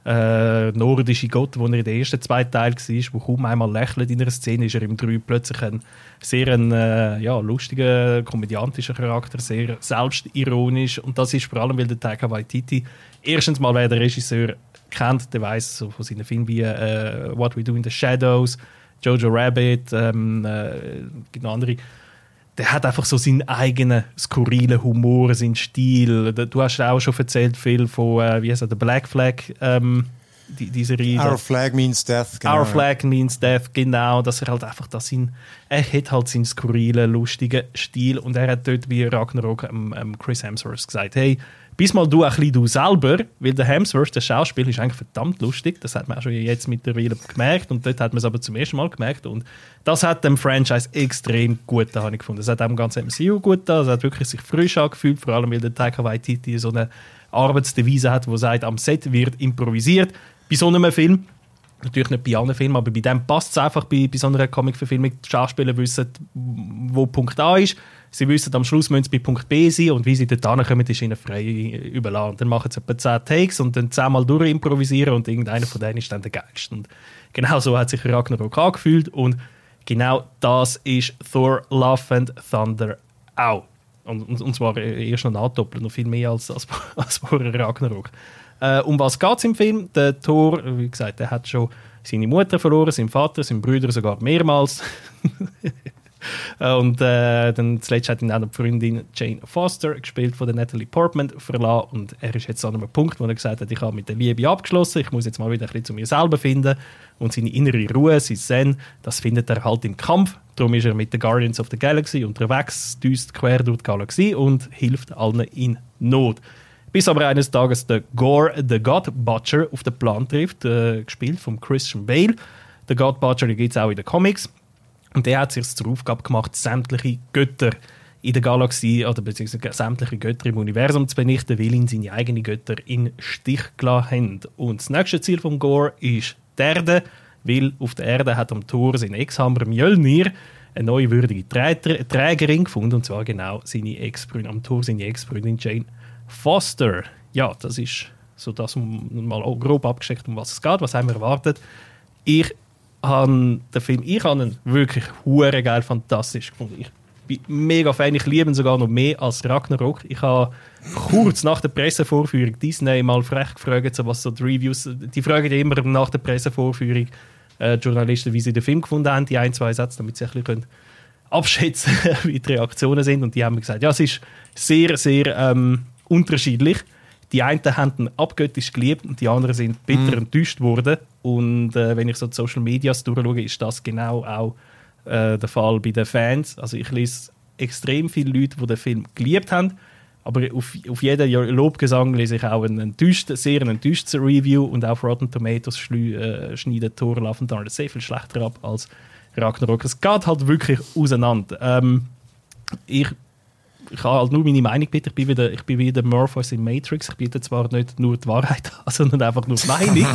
äh, nordische Gott, der er in den ersten zwei Teilen war, wo kaum einmal lächelt in einer Szene, ist er im drei plötzlich ein sehr ein, äh, ja, lustiger, komödiantischer Charakter, sehr selbstironisch. Und das ist vor allem, weil der Taika Waititi erstens mal, wer der Regisseur kennt, der weiss so von seinen Filmen wie uh, What We Do in the Shadows, Jojo Rabbit, ähm, äh, gibt noch andere. Der hat einfach so seinen eigenen skurrilen Humor, seinen Stil. Du hast auch schon erzählt viel von, äh, wie heißt er, The Black Flag, ähm, die, die Serie. Our Flag Means Death. Genau. Our Flag Means Death, genau. Dass er halt einfach das sein, er hat halt seinen skurrilen, lustigen Stil, und er hat dort wie Ragnarok ähm, ähm, Chris Hemsworth gesagt, hey, bis mal du ein bisschen du selber, weil der Hemsworth, der Schauspieler, ist eigentlich verdammt lustig. Das hat man auch schon jetzt mittlerweile gemerkt, und dort hat man es aber zum ersten Mal gemerkt, und das hat dem Franchise extrem gut da, habe ich gefunden. Das hat dem ganzen M C U gut da, es hat wirklich sich frisch angefühlt, vor allem weil der Taika Waititi so eine Arbeitsdevise hat, wo sagt, am Set wird improvisiert. Bei so einem Film, natürlich nicht bei allen Filmen, aber bei dem passt es einfach bei, bei so einer Comic-Verfilmung. Die Schauspieler wissen, wo Punkt A ist. Sie wissen, am Schluss müssen sie bei Punkt B sein, und wie sie dort hinkommen, ist ihnen frei überlassen. Dann machen sie etwa zehn Takes und dann zehnmal durchimprovisieren, und irgendeiner von denen ist dann der geilste. Und genau so hat sich Ragnarok angefühlt, und genau das ist Thor Love and Thunder auch. Und, und, und zwar erst noch nachdoppelt, noch viel mehr als, als, als vorher Ragnarok. Äh, um was geht es im Film? Der Thor, wie gesagt, der hat schon seine Mutter verloren, seinen Vater, seinen Brüder sogar mehrmals. Und äh, dann zuletzt hat ihn auch die Freundin Jane Foster, gespielt von der Natalie Portman, verlassen. Und er ist jetzt an einem Punkt, wo er gesagt hat, ich habe mit der Liebe abgeschlossen, ich muss jetzt mal wieder ein bisschen zu mir selber finden. Und seine innere Ruhe, sein Zen, das findet er halt im Kampf. Darum ist er mit den Guardians of the Galaxy unterwegs, düst quer durch die Galaxie und hilft allen in Not. Bis aber eines Tages der Gore the God Butcher auf den Plan trifft, äh, gespielt von Christian Bale. Der God Butcher gibt es auch in den Comics. Und der hat sich zur Aufgabe gemacht, sämtliche Götter in der Galaxie oder beziehungsweise sämtliche Götter im Universum zu vernichten, weil ihn seine eigenen Götter in Stich gelassen haben. Und das nächste Ziel von Gore ist die Erde, weil auf der Erde hat am Thor sein Ex-Hammer Mjölnir eine neue würdige Trä- Trägerin gefunden, und zwar genau seine Ex-Freundin, am Thor seine Ex-Freundin Jane Foster. Ja, das ist so das, um mal grob abgesteckt, um was es geht, was haben wir erwartet. Ich habe den Film, ich habe ihn wirklich hure geil, fantastisch gefunden. Ich bin mega Fan, ich liebe ihn sogar noch mehr als Ragnarok. Ich habe kurz nach der Pressevorführung Disney mal frech gefragt, so was so die Reviews, die fragen ja immer nach der Pressevorführung äh, Journalisten, wie sie den Film gefunden haben, die ein, zwei Sätze, damit sie ein bisschen abschätzen können, wie die Reaktionen sind. Und die haben mir gesagt, ja, es ist sehr, sehr ähm, unterschiedlich. Die einen haben ihn abgöttisch geliebt und die anderen sind bitter mm. enttäuscht worden. Und äh, wenn ich so die Social Medias durchschaue, ist das genau auch äh, der Fall bei den Fans. Also ich lese extrem viele Leute, die den Film geliebt haben, Aber auf, auf jeden Lobgesang lese ich auch einen enttäuschten, sehr enttäuschten Review und auf Rotten Tomatoes schlü- äh, schneidet Thor Love and Thunder sehr viel schlechter ab als Ragnarok. Es geht halt wirklich auseinander. Ähm, ich Ich habe halt nur meine Meinung bitte. Ich bin wieder, ich bin wieder Morpheus in Matrix. Ich biete zwar nicht nur die Wahrheit an, sondern einfach nur die Meinung.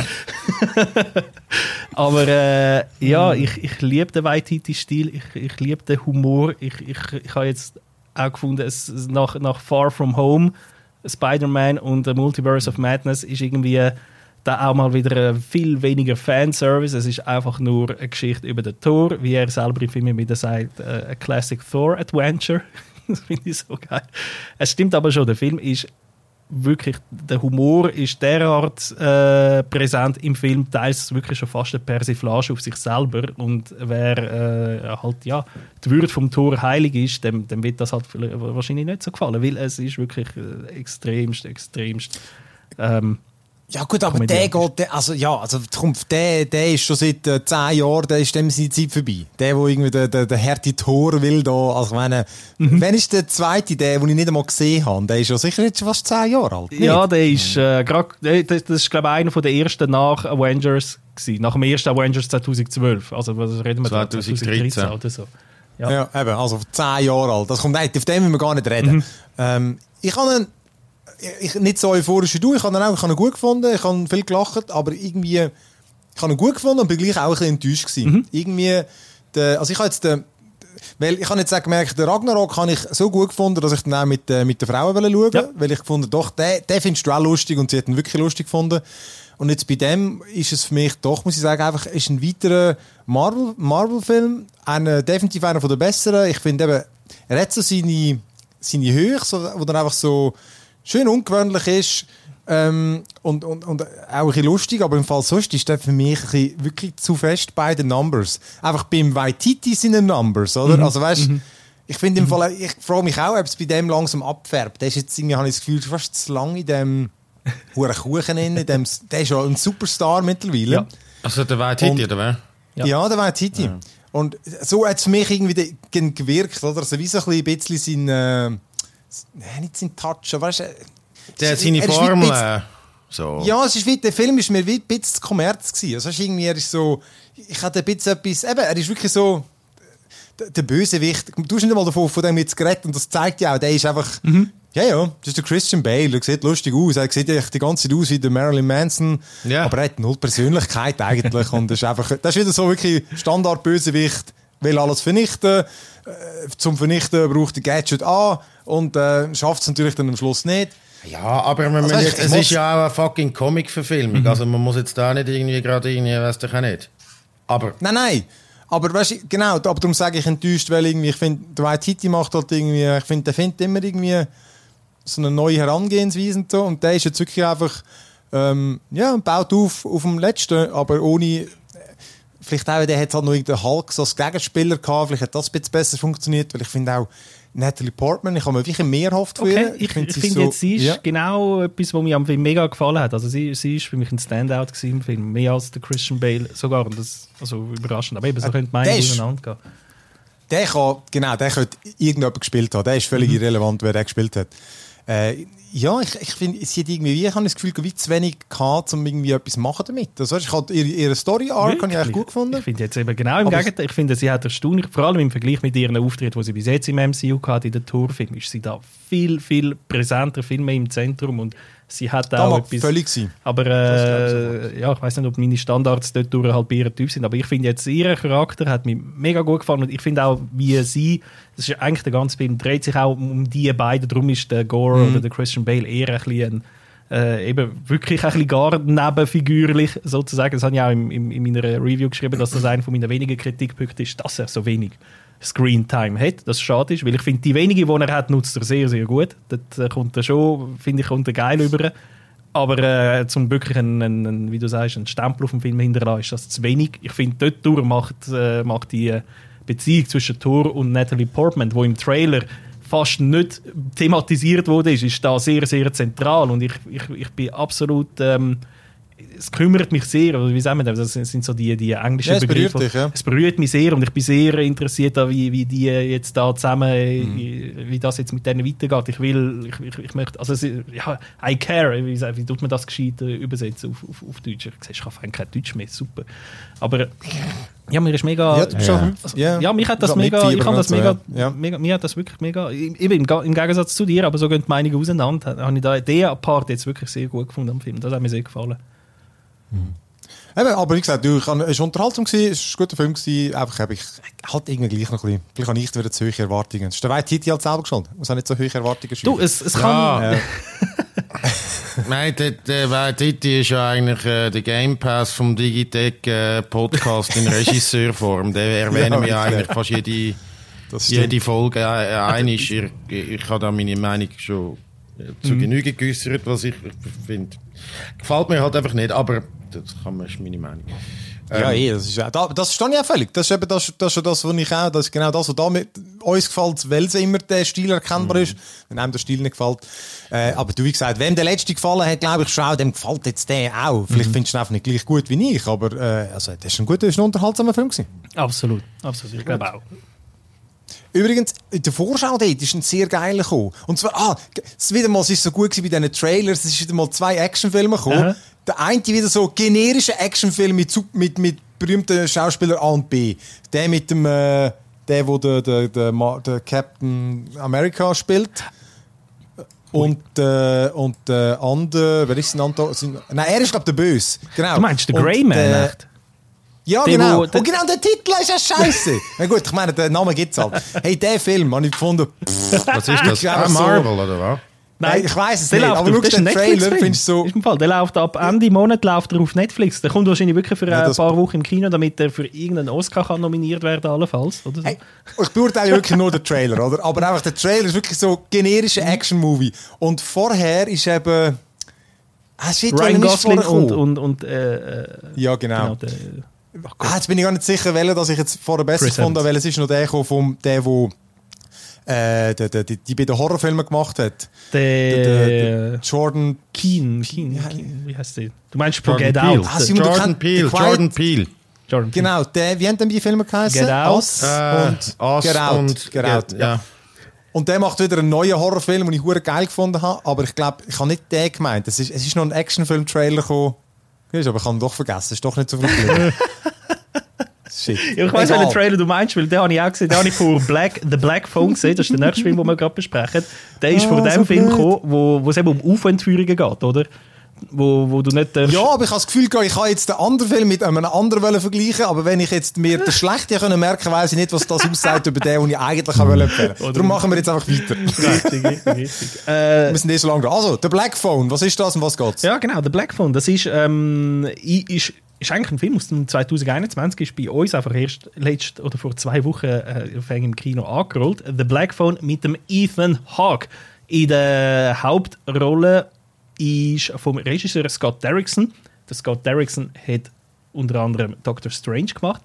Aber äh, ja, ich, ich liebe den Waititi-Stil. Ich, ich liebe den Humor. Ich, ich, ich habe jetzt auch gefunden, es, nach, nach Far From Home, Spider-Man und The Multiverse of Madness ist irgendwie da auch mal wieder äh, viel weniger Fanservice. Es ist einfach nur eine Geschichte über den Thor, wie er selber im Film wieder sagt, äh, a Classic Thor-Adventure. Das finde ich so geil. Es stimmt aber schon, der Film ist wirklich, der Humor ist derart äh, präsent im Film, teils wirklich schon fast eine Persiflage auf sich selber. Und wer äh, halt, ja, die Würde vom Thor heilig ist, dem, dem wird das halt wahrscheinlich nicht so gefallen, weil es ist wirklich äh, extremst, extremst ähm, ja gut, aber der geht, also ja, also der, der ist schon seit äh, zehn Jahren, der ist dem seine Zeit vorbei. Der, der irgendwie der, der, der harte Tor will da, also meine, mhm. Wann ist der zweite, der, den ich nicht einmal gesehen habe? Der ist ja sicher jetzt fast zehn Jahre alt. Nicht? Ja, der ist äh, grad, das, das ist glaube ich einer der ersten nach Avengers gewesen, nach dem ersten Avengers zwanzig zwölf, also was reden wir da? zwanzig dreizehn oder so. Ja. ja, eben, also zehn Jahre alt. Das kommt nicht, auf dem müssen wir gar nicht reden. Mhm. Ähm, ich habe einen Ich, nicht so euphorisch wie du, ich habe ihn auch ich habe ihn gut gefunden, ich habe viel gelacht, aber irgendwie, ich habe ihn gut gefunden und bin gleich auch ein bisschen enttäuscht gewesen. Mhm. Irgendwie, der, also ich habe jetzt, den, weil ich habe jetzt auch gemerkt, den Ragnarok habe ich so gut gefunden, dass ich dann auch mit, äh, mit den Frauen schauen wollte, ja. Weil ich gefunden, doch, den, den findest du auch lustig und sie hat ihn wirklich lustig gefunden. Und jetzt bei dem ist es für mich doch, muss ich sagen, einfach ist ein weiterer Marvel, Marvel-Film, ein, definitiv einer der besseren. Ich finde eben, er hat so seine, seine Höhe, so, wo dann einfach so schön ungewöhnlich ist ähm, und, und, und auch ein bisschen lustig, aber im Fall sonst ist der für mich ein bisschen wirklich zu fest bei den Numbers. Einfach beim Waititi sind die Numbers, oder? Mhm. Also weißt, mhm. ich finde im Fall, ich frage mich auch, ob es bei dem langsam abfärbt. Der ist jetzt irgendwie, habe ich das Gefühl, fast zu lange in dem huren Kuchen in dem, der ist ja ein Superstar mittlerweile. Ja. Also der Waititi, oder wer? Ja, ja der Waititi. Ja. Und so hat es für mich irgendwie gewirkt, oder? Also wie so ein bisschen sein... Äh, Nein, nicht sein Touch, aber weißt du, der hat seine Formel. Bisschen, so. Ja, es ist wie, der Film ist mir wie ein bisschen zu Kommerz gewesen. Also, irgendwie, er ist so, ich hatte ein bisschen etwas, eben, er ist wirklich so, der, der Bösewicht. Du hast nicht mal davon, von dem jetzt geredet und das zeigt ja auch, der ist einfach, mhm. ja, ja, das ist der Christian Bale, der sieht lustig aus, er sieht ja die ganze Zeit aus wie der Marilyn Manson, ja. Aber er hat null Persönlichkeit eigentlich und das ist einfach, das ist wieder so wirklich Standard-Bösewicht, will alles vernichten, äh, zum Vernichten braucht der Gadget A und äh, schafft es natürlich dann am Schluss nicht. Ja, aber man also jetzt, es ist ja auch eine fucking Comic-Verfilmung, mhm. Also man muss jetzt da nicht irgendwie gerade irgendwie, weiss doch auch nicht. Aber... Nein, nein, aber weißt du, genau, aber darum sage ich enttäuscht, weil irgendwie, ich finde, der Waititi macht halt irgendwie, ich finde, der findet immer irgendwie so eine neue Herangehensweise und so und der ist jetzt wirklich einfach, ähm, ja, baut auf auf dem Letzten, aber ohne... Vielleicht auch, der hat halt noch den Hulk so als Gegenspieler gehabt, vielleicht hat das ein bisschen besser funktioniert, weil ich finde auch Natalie Portman, ich habe mir wirklich mehr gehofft von okay, ihr. Ich, ich finde find so, jetzt, sie ist ja. genau etwas, was mir am Film mega gefallen hat. Also sie, sie ist für mich ein Standout im Film, mehr als der Christian Bale sogar, und das, also überraschend, aber eben, so äh, könnte meine auseinander gehen. Der kann, genau, der könnte irgendjemand gespielt haben, der ist völlig mhm. irrelevant, wer der gespielt hat. Äh, ja, ich, ich finde, sie hat irgendwie, ich habe das Gefühl, wie zu wenig gehabt, um irgendwie etwas machen damit. Also, ich habe ihre, ihre Story-Arc habe ich eigentlich gut gefunden. Ich finde jetzt eben genau im aber Gegenteil. Ich finde, sie hat erstaunlich, vor allem im Vergleich mit ihren Auftritten, die sie bis jetzt im M C U hatte, in den Torfilmen, ist sie da viel, viel präsenter, viel mehr im Zentrum und sie hat auch etwas... völlig sein. Aber äh, ich ja, ich weiß nicht, ob meine Standards dort durch halt bei ihrem Typ sind, aber ich finde jetzt, ihr Charakter hat mir mega gut gefallen und ich finde auch, wie sie, das ist eigentlich der ganze Film, dreht sich auch um die beiden, darum ist der Gore mhm. oder der Christian Bale eher ein bisschen, äh, eben wirklich ein bisschen gar nebenfigürlich sozusagen. Das habe ich auch in, in, in meiner Review geschrieben, dass das einer von meinen wenigen Kritikpunkten ist, dass er so wenig Screentime hat, das schade ist, weil ich finde, die wenigen, die er hat, nutzt er sehr, sehr gut. Das kommt er schon, finde ich, kommt er geil rüber. Aber äh, zum wirklich einen, einen, wie du sagst, einen Stempel auf dem Film hinterlassen, ist das zu wenig. Ich finde, dort durch macht, äh, macht die Beziehung zwischen Thor und Natalie Portman, die im Trailer fast nicht thematisiert wurde, ist, ist da sehr, sehr zentral. Und ich, ich, ich bin absolut... Ähm, es kümmert mich sehr, oder wie sagen wir das, das sind so die, die englischen ja, es Begriffe. Berührt dich, ja. Es berührt mich sehr und ich bin sehr interessiert, wie, wie die jetzt da zusammen, mhm. wie das jetzt mit denen weitergeht. Ich will, ich, ich, ich möchte, also ja, I care, wie, wie tut man das gescheit übersetzen auf, auf, auf Deutsch? Ich sehe, ich kann kein Deutsch mehr, super. Aber ja, mir ist mega, ja, schon, also, ja. ja, mich hat das mega, ich kann das so, mega, ja. mega, mir hat das wirklich mega, eben im, im Gegensatz zu dir, aber so gehen die Meinungen auseinander, habe ich da den Part jetzt wirklich sehr gut gefunden am Film. Das hat mir sehr gefallen. Mhm. Eben, aber wie gesagt, es war Unterhaltung, es war ein guter Film, gewesen, einfach habe ich halt irgendwie gleich noch ein bisschen, vielleicht habe ich wieder zu hohe Erwartungen. Das ist der White Titi halt selber geschuld, muss auch nicht so hohe Erwartungen schreiben. Du, es, es kann... Ja. Nein, der, der White Titi ist ja eigentlich äh, der Game Pass vom Digitech äh, Podcast in Regisseurform. Den erwähnen ja, wir ja eigentlich fast jede, jede Folge äh, einig. Ich, ich habe da meine Meinung schon äh, zu mhm. Genüge geäußert, was ich, ich finde. Gefällt mir halt einfach nicht, aber das kann man, ist meine Meinung. Ja, ähm, eh, das ist das, das verstehe ich auch völlig. Das ist eben das, das, ist das was ich auch, das ist genau das, was da mit uns gefällt, weil es immer der Stil erkennbar mm. ist, wenn einem der Stil nicht gefällt. Äh, aber du, wie gesagt, wem der letzte gefallen hat, glaube ich schon, dem gefällt jetzt der auch. Vielleicht mm. findest du ihn einfach nicht gleich gut wie ich, aber äh, also, das ist ein guter, das ist ein unterhaltsamer Film gewesen. Absolut, absolut, ich glaube auch. Übrigens, in der Vorschau dort ist ein sehr geiler gekommen. Und zwar, ah, es wieder mal, es ist so gut gewesen bei diesen Trailers, es ist wieder mal zwei Actionfilme gekommen. Uh-huh. Der eine wieder so generische Actionfilm mit, mit, mit berühmten Schauspielern A und B. Der mit dem, äh, der, wo der, der, der, der Captain America spielt. Und, äh, und der äh, andere, wer ist denn andere? Nein, er ist, glaube ich, der Böse. Genau. Du meinst der Grey Man, äh, echt? Ja, der, genau. Wo, und genau, der Titel ist ja scheiße. Na gut, ich meine, den Namen gibt es halt. Hey, der Film habe ich gefunden. Pff, was ist das? Ah, Marvel, so, oder was? Nein, ich weiss es nicht, aber schau den Trailer, findest du so... Ist im Fall, der läuft ab Ende Monat läuft er auf Netflix. Der kommt wahrscheinlich wirklich für ja, ein paar Wochen im Kino, damit er für irgendeinen Oscar kann nominiert werden kann, allenfalls. Oder so. Hey, ich beurteile wirklich nur den Trailer, oder? Aber einfach der Trailer ist wirklich so generischer Action-Movie. Und vorher ist eben... Ah, shit, Ryan Gosling und... und, und äh, ja, genau. genau der, oh ah, jetzt bin ich gar nicht sicher, welcher, dass ich jetzt vorher besser Chris gefunden habe, weil es ist noch der vom der, der Äh, der, der, die, die bei den Horrorfilmen gemacht hat. Der, der, der, der Jordan Keen, Keen, ja. Keen, wie heißt der? Du meinst von Get Out? Ah, Jordan Peele, Jordan Peele. Jordan Peele. Genau, der, wie haben denn die Filme geheißen? Get Out. Us äh, und Us Get Out. Und Get Out. Get, ja. Und der macht wieder einen neuen Horrorfilm, den ich hure geil gefunden habe. Aber ich glaube, ich habe nicht den gemeint. Es ist, es ist noch ein Actionfilm-Trailer gekommen. Aber ich habe ihn doch vergessen. Es ist doch nicht so viel. Shit. Ja, ich weiss, welchen Trailer du meinst, weil den habe ich auch gesehen. Den habe ich von Black, The Black Phone gesehen. Das ist der nächste Film, den wir gerade besprechen. Der ist ah, von dem so Film gekommen, wo, wo es eben um U F O-Entführungen geht, oder? Wo, wo du nicht ja, aber ich habe das Gefühl, ich kann jetzt den anderen Film mit einem anderen vergleichen, aber wenn ich jetzt mir den schlechten können merken, weiss ich nicht, was das aussagt über den, den ich eigentlich empfehlen wollte. Darum machen wir jetzt einfach weiter. Richtig, richtig, richtig. Äh, wir sind eh so lange dran. Also, The Black Phone, was ist das und was geht's? Ja, genau, The Black Phone, das ist, ähm, ist, ist eigentlich ein Film aus dem zwanzig einundzwanzig, ist bei uns einfach erst letzt oder vor zwei Wochen äh, im Kino angerollt. The Black Phone mit dem Ethan Hawke. In der Hauptrolle ist vom Regisseur Scott Derrickson. Der Scott Derrickson hat unter anderem Doctor Strange gemacht.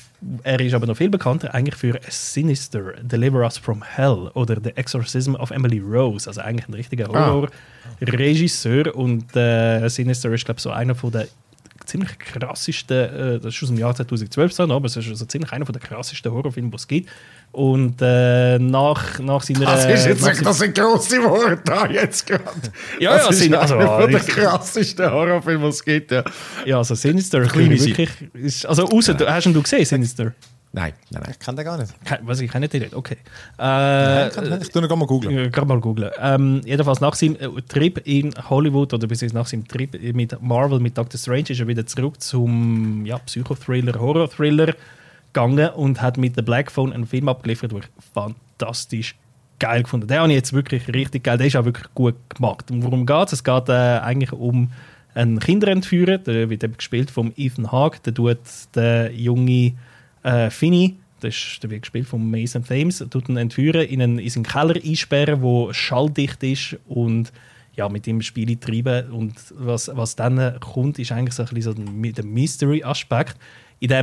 Er ist aber noch viel bekannter eigentlich für Sinister, Deliver Us from Hell oder The Exorcism of Emily Rose. Also eigentlich ein richtiger Horror-Regisseur. Und äh, Sinister ist, glaube ich, so einer von der ziemlich krassesten, äh, das ist aus dem Jahr zweitausendzwölf, aber es ist also ziemlich einer der krassesten Horrorfilme, die es gibt. Und äh, nach, nach seiner... Das ist jetzt nach, das sind grosse Worte da jetzt gerade. Ja, ja, das sind ist also, einer der krassesten Horrorfilme, die es gibt. Ja, ja also Sinister wirklich... Ist, also außer, ja. Hast du gesehen, Sinister? Nein, nein, nein. Ich kann den gar nicht. Was, ich kenne den nicht, okay. Äh, nein, ich, ich tue ihn gerade mal googeln. Ja, gerade mal googeln. Ähm, jedenfalls nach seinem Trip in Hollywood oder bis nach seinem Trip mit Marvel, mit Doctor Strange, ist er wieder zurück zum ja, Psychothriller, Horror-Thriller gegangen und hat mit The Black Phone einen Film abgeliefert, den ich fantastisch geil gefunden. Den habe ich jetzt wirklich richtig geil, der ist auch wirklich gut gemacht. Und worum geht es? Es geht äh, eigentlich um einen Kinderentführer, der wird eben gespielt von Ethan Hawke, der tut der junge Äh, Finney, das ist, der wird gespielt von Mason Thames, tut ihn entführen, in, einen, in seinen Keller einsperren, der schalldicht ist und ja, mit ihm Spiele treiben. Und was, was dann kommt, ist eigentlich so ein bisschen so der Mystery-Aspekt. In dem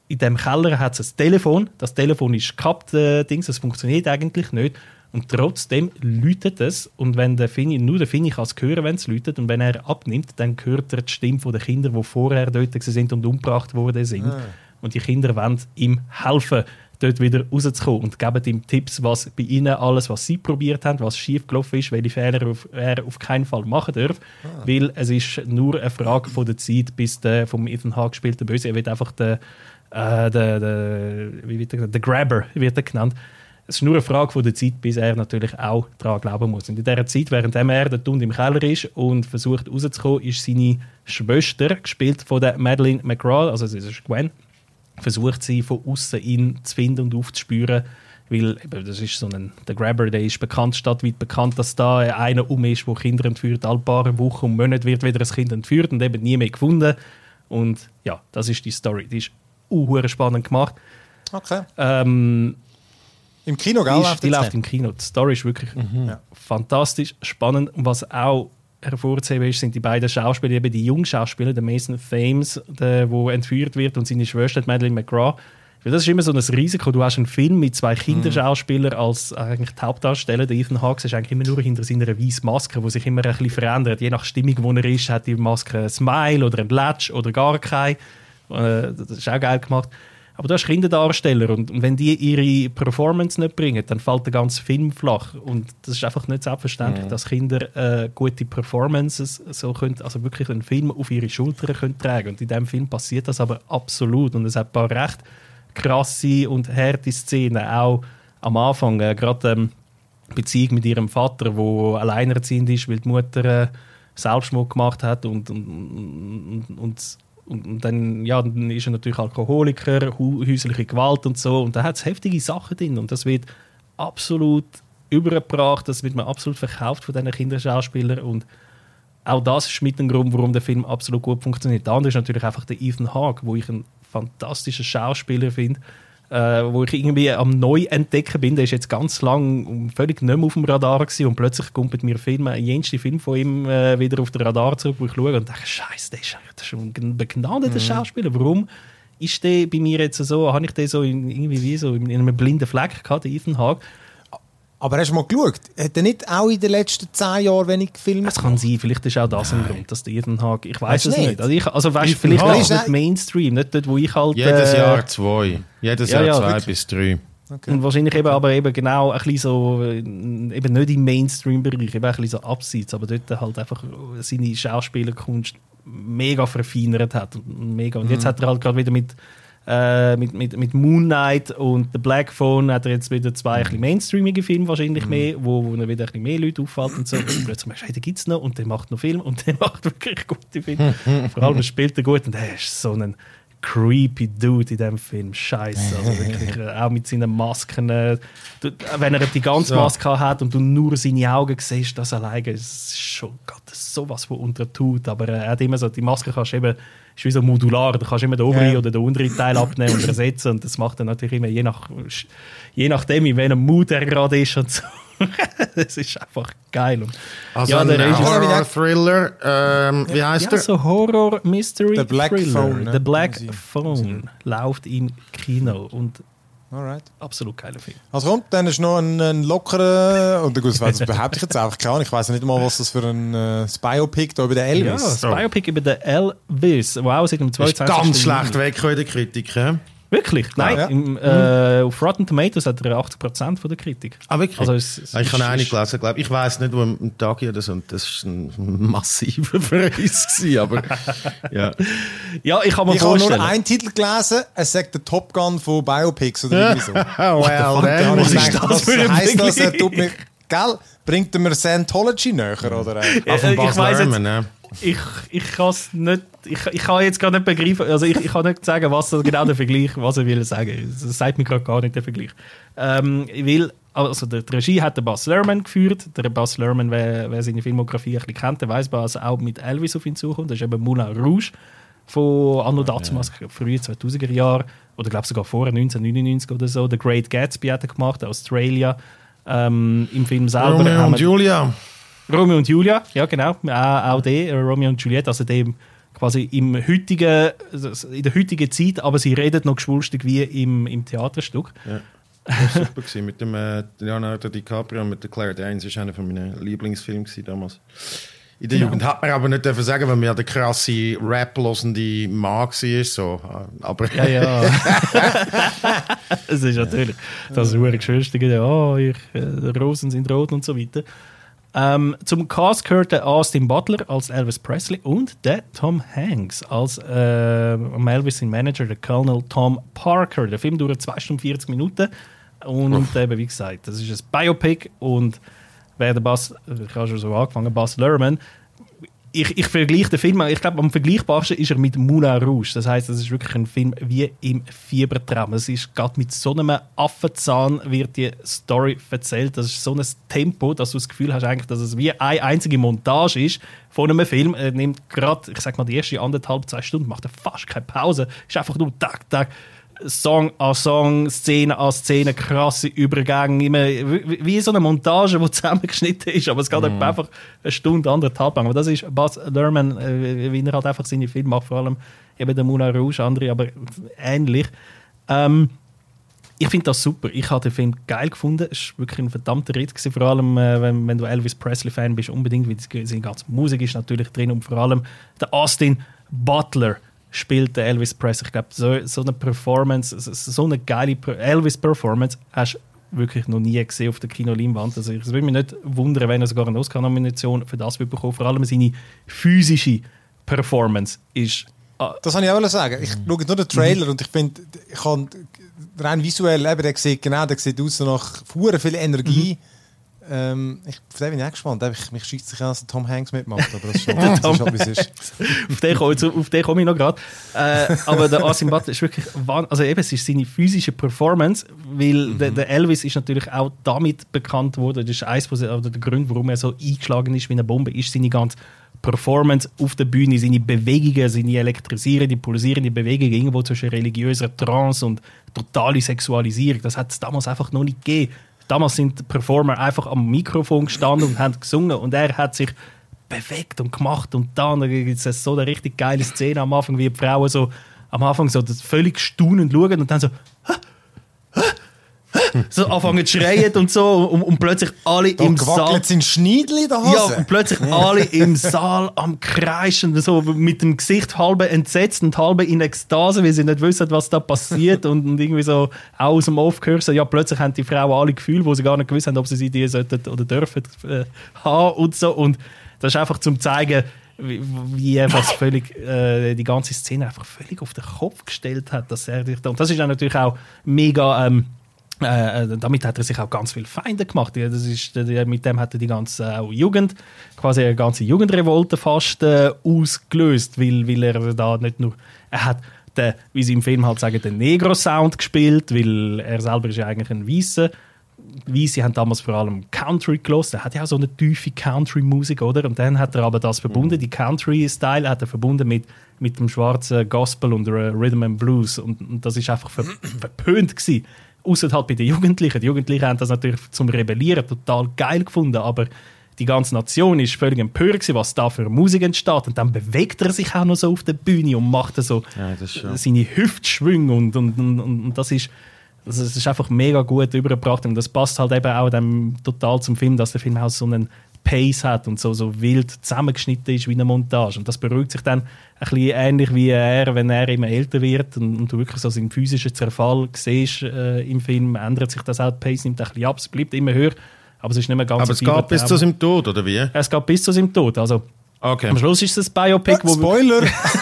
in diesem Keller hat es ein Telefon. Das Telefon ist gekappt, äh, Dings, das funktioniert eigentlich nicht. Und trotzdem läutet es. Und wenn der Fini, nur der Fini kann es hören, wenn es läutet. Und wenn er abnimmt, dann hört er die Stimme der Kinder, die vorher dort sind und umgebracht worden sind. Ah. Und die Kinder wollen ihm helfen, dort wieder rauszukommen. Und geben ihm Tipps, was bei ihnen alles, was sie probiert haben, was schief gelaufen ist, welche Fehler er auf keinen Fall machen darf. Ah. Weil es ist nur eine Frage von der Zeit, bis der vom Ethan Hawke gespielte Böse, er wird einfach der Uh, der, der, wie wird der, der Grabber wird er genannt. Es ist nur eine Frage von der Zeit, bis er natürlich auch daran glauben muss. Und in dieser Zeit, während er der Tund im Keller ist und versucht rauszukommen, ist seine Schwester, gespielt von der Madeleine McGraw, also es ist Gwen, versucht sie von außen ihn zu finden und aufzuspüren, weil eben, das ist so ein, der Grabber, der ist bekannt, stadtweit bekannt, dass da einer um ist, der Kinder entführt, alle paar Wochen und Monate wird wieder ein Kind entführt und eben nie mehr gefunden. Und ja, das ist die Story. Die ist Uh, spannend gemacht. Okay. Ähm, Im Kino, gell? Die, die läuft im Kino. Die Story ist wirklich mhm. ja. fantastisch, spannend. Und was auch hervorzuheben ist, sind die beiden Schauspieler, eben die jungen Schauspieler, der Mason Thames, der wo entführt wird, und seine Schwester Madeleine McGraw. Das ist immer so ein Risiko. Du hast einen Film mit zwei Kinderschauspielern als eigentlich die Hauptdarsteller. Der Ethan Hawke ist eigentlich immer nur hinter seiner weißen Maske, die sich immer ein bisschen verändert. Je nach Stimmung, wo er ist, hat die Maske ein Smile oder ein Latsch oder gar kein. Das ist auch geil gemacht. Aber du hast Kinderdarsteller und wenn die ihre Performance nicht bringen, dann fällt der ganze Film flach. Und das ist einfach nicht selbstverständlich, mhm. dass Kinder äh, gute Performances so können, also wirklich einen Film auf ihre Schultern können tragen. Und in diesem Film passiert das aber absolut. Und es hat ein paar recht krasse und harte Szenen, auch am Anfang. Äh, gerade ähm, Beziehung mit ihrem Vater, der alleinerziehend ist, weil die Mutter äh, Selbstmord gemacht hat und, und, und, und Und, und dann, ja, dann ist er natürlich Alkoholiker, hu- häusliche Gewalt und so. Und da hat es heftige Sachen drin. Und das wird absolut übergebracht, das wird man absolut verkauft von diesen Kinderschauspielern. Und auch das ist mit dem Grund, warum der Film absolut gut funktioniert. Der andere ist natürlich einfach der Ethan Hawke, wo ich einen fantastischen Schauspieler finde, äh, wo ich irgendwie am Neuentdecken bin. Der ist jetzt ganz lang völlig nicht mehr auf dem Radar gewesen und plötzlich kommt mir Film, ein jenster Film von ihm äh, wieder auf den Radar zurück, wo ich schaue und denke, Scheiße, der ist, das ist ein begnadeter mhm. Schauspieler. Warum ist der bei mir jetzt so, habe ich den so in, irgendwie wie so in einem blinden Fleck gehabt, den Ethan Hawke? Aber hast du mal geschaut? Hat er nicht auch in den letzten zehn Jahren wenig gefilmt? Das kann sein, vielleicht ist auch das ein Grund, dass der Ethan Hawke, ich weiß es nicht. nicht. Also, ich, also weißt, vielleicht auch nicht Mainstream, nicht dort, wo ich halt... Jedes äh, Jahr zwei. Jedes ja, Jahr ja, zwei wirklich. bis drei. Okay. Und wahrscheinlich eben, aber eben genau ein bisschen so, eben nicht im Mainstream-Bereich, eben ein bisschen so abseits, aber dort halt einfach seine Schauspielerkunst mega verfeinert hat. Und, mega. und jetzt mhm. hat er halt gerade wieder mit... Äh, mit, mit, mit Moon Knight und The Black Phone hat er jetzt wieder zwei ein bisschen mainstreamige Filme wahrscheinlich mm. mehr, wo, wo er wieder ein bisschen mehr Leute auffällt und so. Und plötzlich merkst du, hey, den gibt es noch und der macht noch Filme und der macht wirklich gute Filme. Vor allem spielt er gut und er ist so ein creepy Dude in diesem Film. Scheiße. Also wirklich, äh, auch mit seinen Masken. Äh, du, wenn er die ganze so. Maske hat und du nur seine Augen siehst, das alleine ist schon Gott, das ist sowas von unter tut. Aber äh, er hat immer so, die Maske kannst du eben, ist wie so modular. Du kannst immer den oberen ja. oder den unteren Teil abnehmen und ersetzen. Und das macht er natürlich immer je, nach, je nachdem, in welchem Mut er gerade ist und so. Das ist einfach geil. Und also ja, ein Horror-Thriller, ähm, wie heißt ja, der? so Horror-Mystery-Thriller. The Black Phone. Ne? The Black Phone läuft im Kino und Alright. absolut geiler Film. Also kommt, dann ist noch ein, ein lockerer, und gut, das behaupte ich jetzt einfach keine Ahnung, ich weiss nicht mal, was das für ein äh, Biopic da über den Elvis ist. Ja, das Biopic über den Elvis, wow, auch seit dem zweiundzwanzigsten Ist ganz schlecht weg in der Kritik, ja? Wirklich? Nein, ja. Im, äh, auf Rotten Tomatoes hat er achtzig Prozent von der Kritik. Ah, wirklich? Also es, es ich habe ist, eine gelesen, glaube ich. Ich weiss nicht, wo am Tag oder so. Das war ein massiver Preis gewesen, aber ja. Ja, ich kann mir ich habe vorstellen. nur einen Titel gelesen, es sagt der Top Gun von Biopics oder irgendwie so. Well, then. Was ist das für ein heisst das, er Vergleich? tut mich, gell? Bringt er mir Scientology näher, oder? Ah, von ich Baz weiss jetzt- Luhrmann, ja. Ich, ich kann es nicht, ich, ich kann jetzt gar nicht begreifen, also ich, ich kann nicht sagen, was so genau der Vergleich, was er will sagen. Das sagt mir gerade gar nicht, der Vergleich. Ähm, weil, also die Regie hat der Baz Luhrmann geführt. Der Baz Luhrmann, wer, wer seine Filmografie ein bisschen kennt, der weiss, was auch mit Elvis auf ihn zukommt. Das ist eben Moulin Rouge von Anno Dazumas, ja. frühe zweitausender Jahre, oder glaube sogar vorher, neunzehnhundertneunundneunzig oder so. The Great Gatsby hat er gemacht, Australia. Ähm, Im Film selber. Romeo und Julia. Romeo und Julia, ja genau, auch, auch der, Romeo und Juliet, also der quasi im heutigen, in der heutigen Zeit, aber sie reden noch geschwulstig wie im, im Theaterstück. Ja. Das war super gewesen. Mit dem äh, Leonardo DiCaprio und mit der Claire Danes. Das war einer von meinen Lieblingsfilmen damals. In der genau. Jugend hat man aber nicht dürfen sagen, weil mir der krasse Rap-losende Mann war. So. Aber ja, ja. Es ist natürlich das Schönste. Oh, ich, äh, Rosen sind rot und so weiter. Ähm, zum Cast gehört der Austin Butler als Elvis Presley und der Tom Hanks als äh, Elvis sein Manager, der Colonel Tom Parker. Der Film dauert zwei Stunden vierzig Minuten und eben, wie gesagt, das ist ein Biopic und wer der Buzz, ich habe schon so angefangen, Buzz Luhrmann, ich, ich vergleiche den Film, ich glaube, am vergleichbarsten ist er mit Moulin Rouge. Das heisst, das ist wirklich ein Film wie im Fiebertraum. Es ist gerade mit so einem Affenzahn wird die Story erzählt. Das ist so ein Tempo, dass du das Gefühl hast, eigentlich, dass es wie eine einzige Montage ist von einem Film. Er nimmt gerade, ich sag mal, die erste anderthalb, zwei Stunden, macht er fast keine Pause. Ist einfach nur Tag, Tag, Song an Song, Szene an Szene, krasse Übergänge, immer wie, wie so eine Montage, die zusammengeschnitten ist, aber es geht mm. einfach eine Stunde, anderthalb lang. Aber das ist Buzz Luhrmann, äh, wie er halt einfach seine Filme macht, vor allem eben der Moulin Rouge, andere, aber ähnlich. Ähm, ich finde das super. Ich habe den Film geil gefunden. Es war wirklich ein verdammter Ritt gewesen, vor allem äh, wenn, wenn du Elvis Presley-Fan bist, unbedingt, weil seine ganze Musik ist natürlich drin und vor allem der Austin Butler spielt der Elvis Presley. Ich glaube, so, so eine Performance, so eine geile Elvis-Performance hast du wirklich noch nie gesehen auf der Kinoleinwand. Also es würde mich nicht wundern, wenn er sogar eine Oscar-Nomination für das bekommen. Vor allem seine physische Performance ist... Äh, das kann ich auch sagen. Ich schaue nur den Trailer mhm. und ich finde, ich kann rein visuell, eben, der sieht genau, der sieht aus nach verdammt viel Energie. Mhm. Ähm, ich, auf den bin ich auch gespannt. Ich, mich schießt sich an, dass Tom Hanks mitmacht, aber das ist schon, das ist schon wie es ist. Auf den komme ich, komm ich noch gerade. Äh, aber der Austin Butler ist wirklich wahnsinnig. Also eben, es ist seine physische Performance, weil mhm. der, der Elvis ist natürlich auch damit bekannt worden. Das ist eines der Gründe, warum er so eingeschlagen ist wie eine Bombe, ist seine ganze Performance auf der Bühne, seine Bewegungen, seine elektrisierende, pulsierende Bewegungen irgendwo zwischen religiöser Trance und totale Sexualisierung. Das hat es damals einfach noch nicht gegeben. Damals sind die Performer einfach am Mikrofon gestanden und haben gesungen und er hat sich bewegt und gemacht und dann gibt es so eine richtig geile Szene am Anfang, wie die Frauen so am Anfang so völlig staunend schauen und dann so so anfangen zu schreien und so und, und plötzlich alle da im Saal... sind Schneidli da Ja, und plötzlich alle im Saal am Kreischen, so mit dem Gesicht halb entsetzt und halb in Ekstase, weil sie nicht wissen, was da passiert und, und irgendwie so auch aus dem Off gehört, so, ja, plötzlich haben die Frauen alle Gefühle, wo sie gar nicht gewusst haben, ob sie sie die sollten oder dürfen äh, haben und so. Und das ist einfach zum zeigen, wie, wie er das völlig, äh, die ganze Szene einfach völlig auf den Kopf gestellt hat. Dass er, und das ist dann natürlich auch mega... Ähm, Äh, damit hat er sich auch ganz viele Feinde gemacht. Ja, das ist, mit dem hat er die ganze äh, Jugend, quasi eine ganze Jugendrevolte fast äh, ausgelöst, weil, weil er da nicht nur, er hat den, wie sie im Film halt sagen, den Negro-Sound gespielt, weil er selber ist ja eigentlich ein Weisser. Weisse haben damals vor allem Country gehört. Er hat ja auch so eine tiefe Country-Musik, oder? Und dann hat er aber das verbunden, mhm. die Country-Style hat er verbunden mit, mit dem schwarzen Gospel und Rhythm and Blues. Und, und das ist einfach ver verpönt gewesen. Ausser halt bei den Jugendlichen. Die Jugendlichen haben das natürlich zum Rebellieren total geil gefunden, aber die ganze Nation ist völlig empört gewesen, was da für Musik entsteht. Und dann bewegt er sich auch noch so auf der Bühne und macht so ja, seine Hüftschwünge und, und, und, und das ist das ist einfach mega gut übergebracht. Und das passt halt eben auch dem, total zum Film, dass der Film auch so einen Pace hat und so, so wild zusammengeschnitten ist wie eine Montage. Und das beruhigt sich dann ein bisschen ähnlich wie er, wenn er immer älter wird und, und du wirklich so seinen physischen Zerfall siehst äh, im Film, ändert sich das auch, der Pace nimmt ein bisschen ab, es bleibt immer höher, aber es ist nicht mehr ganz aber es geht bis zu seinem Tod, oder wie? Es geht bis zu seinem Tod, also okay. Am Schluss ist es ein Biopic, wo... Spoiler!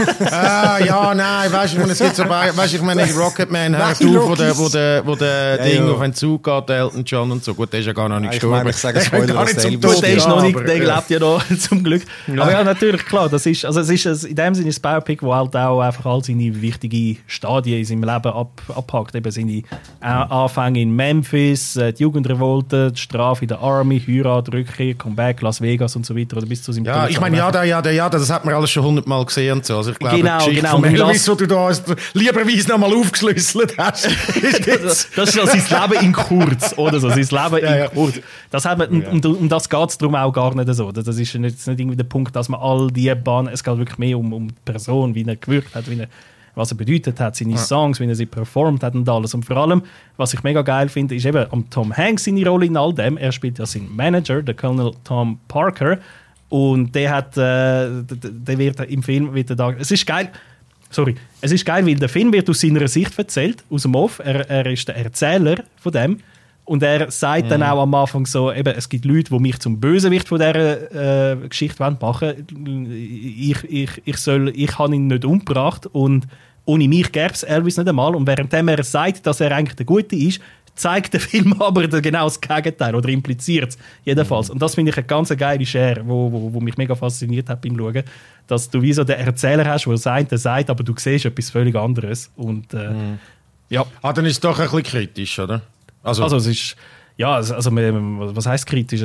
ah, ja, nein, weißt du, es gibt so... Weißt du, ich meine, Rocketman hört auf, wo der, wo der, wo der ja, Ding ja. auf einen Zug geht, Elton John und so. Gut, der ist ja gar noch nicht gestorben. Ich meine, ich sage Spoiler, der, der, der, der ist noch nicht, der lebt ja noch, zum Glück. Ja. Aber ja, natürlich, klar, das ist, also es ist in dem Sinne ein Biopic, wo halt auch einfach all seine wichtigen Stadien in seinem Leben ab, abhakt. Eben seine Anfänge in Memphis, die Jugendrevolte, die Strafe in der Army, Heirat, Rückkehr, Comeback, Las Vegas und so weiter, oder bis zu seinem Ja, ich meine, ja, ja, ja, ja, das hat man alles schon hundertmal gesehen und so. Also ich glaube, genau, die Geschichte genau. von Elvis, die du da lieberweise noch mal aufgeschlüsselt hast. das, das ist ja sein Leben in kurz, oder so, sein Leben ja, in ja. kurz. Das hat man, um, um, um das geht es darum auch gar nicht so. Das ist nicht, nicht irgendwie der Punkt, dass man all die Bahnen, es geht wirklich mehr um, um die Person, wie er gewirkt hat, wie er, was er bedeutet hat, seine ja. Songs, wie er sie performt hat und alles. Und vor allem, was ich mega geil finde, ist eben am Tom Hanks seine Rolle in all dem. Er spielt ja seinen Manager, der Colonel Tom Parker. Und der hat, äh, der wird im Film wird da. Es ist geil. Sorry, es ist geil, weil der Film wird aus seiner Sicht erzählt, aus dem Off. Er, er ist der Erzähler von dem. Und er sagt mhm. dann auch am Anfang so, eben, es gibt Leute, die mich zum Bösewicht von dieser äh, Geschichte machen wollen. Ich, ich, ich, soll, ich habe ihn nicht umgebracht und ohne mich gäbe es Elvis nicht einmal. Und währenddem er sagt, dass er eigentlich der Gute ist, zeigt der Film aber genau das Gegenteil oder impliziert es jedenfalls. Mhm. Und das finde ich eine ganz geile Schere, wo, wo, wo mich mega fasziniert hat beim Schauen, dass du wie so den Erzähler hast, der sagt, der sagt, aber du siehst etwas völlig anderes. Und, äh, mhm. ja. Ah, dann ist es doch ein bisschen kritisch, oder? Also, also es ist, ja, also, was heisst kritisch?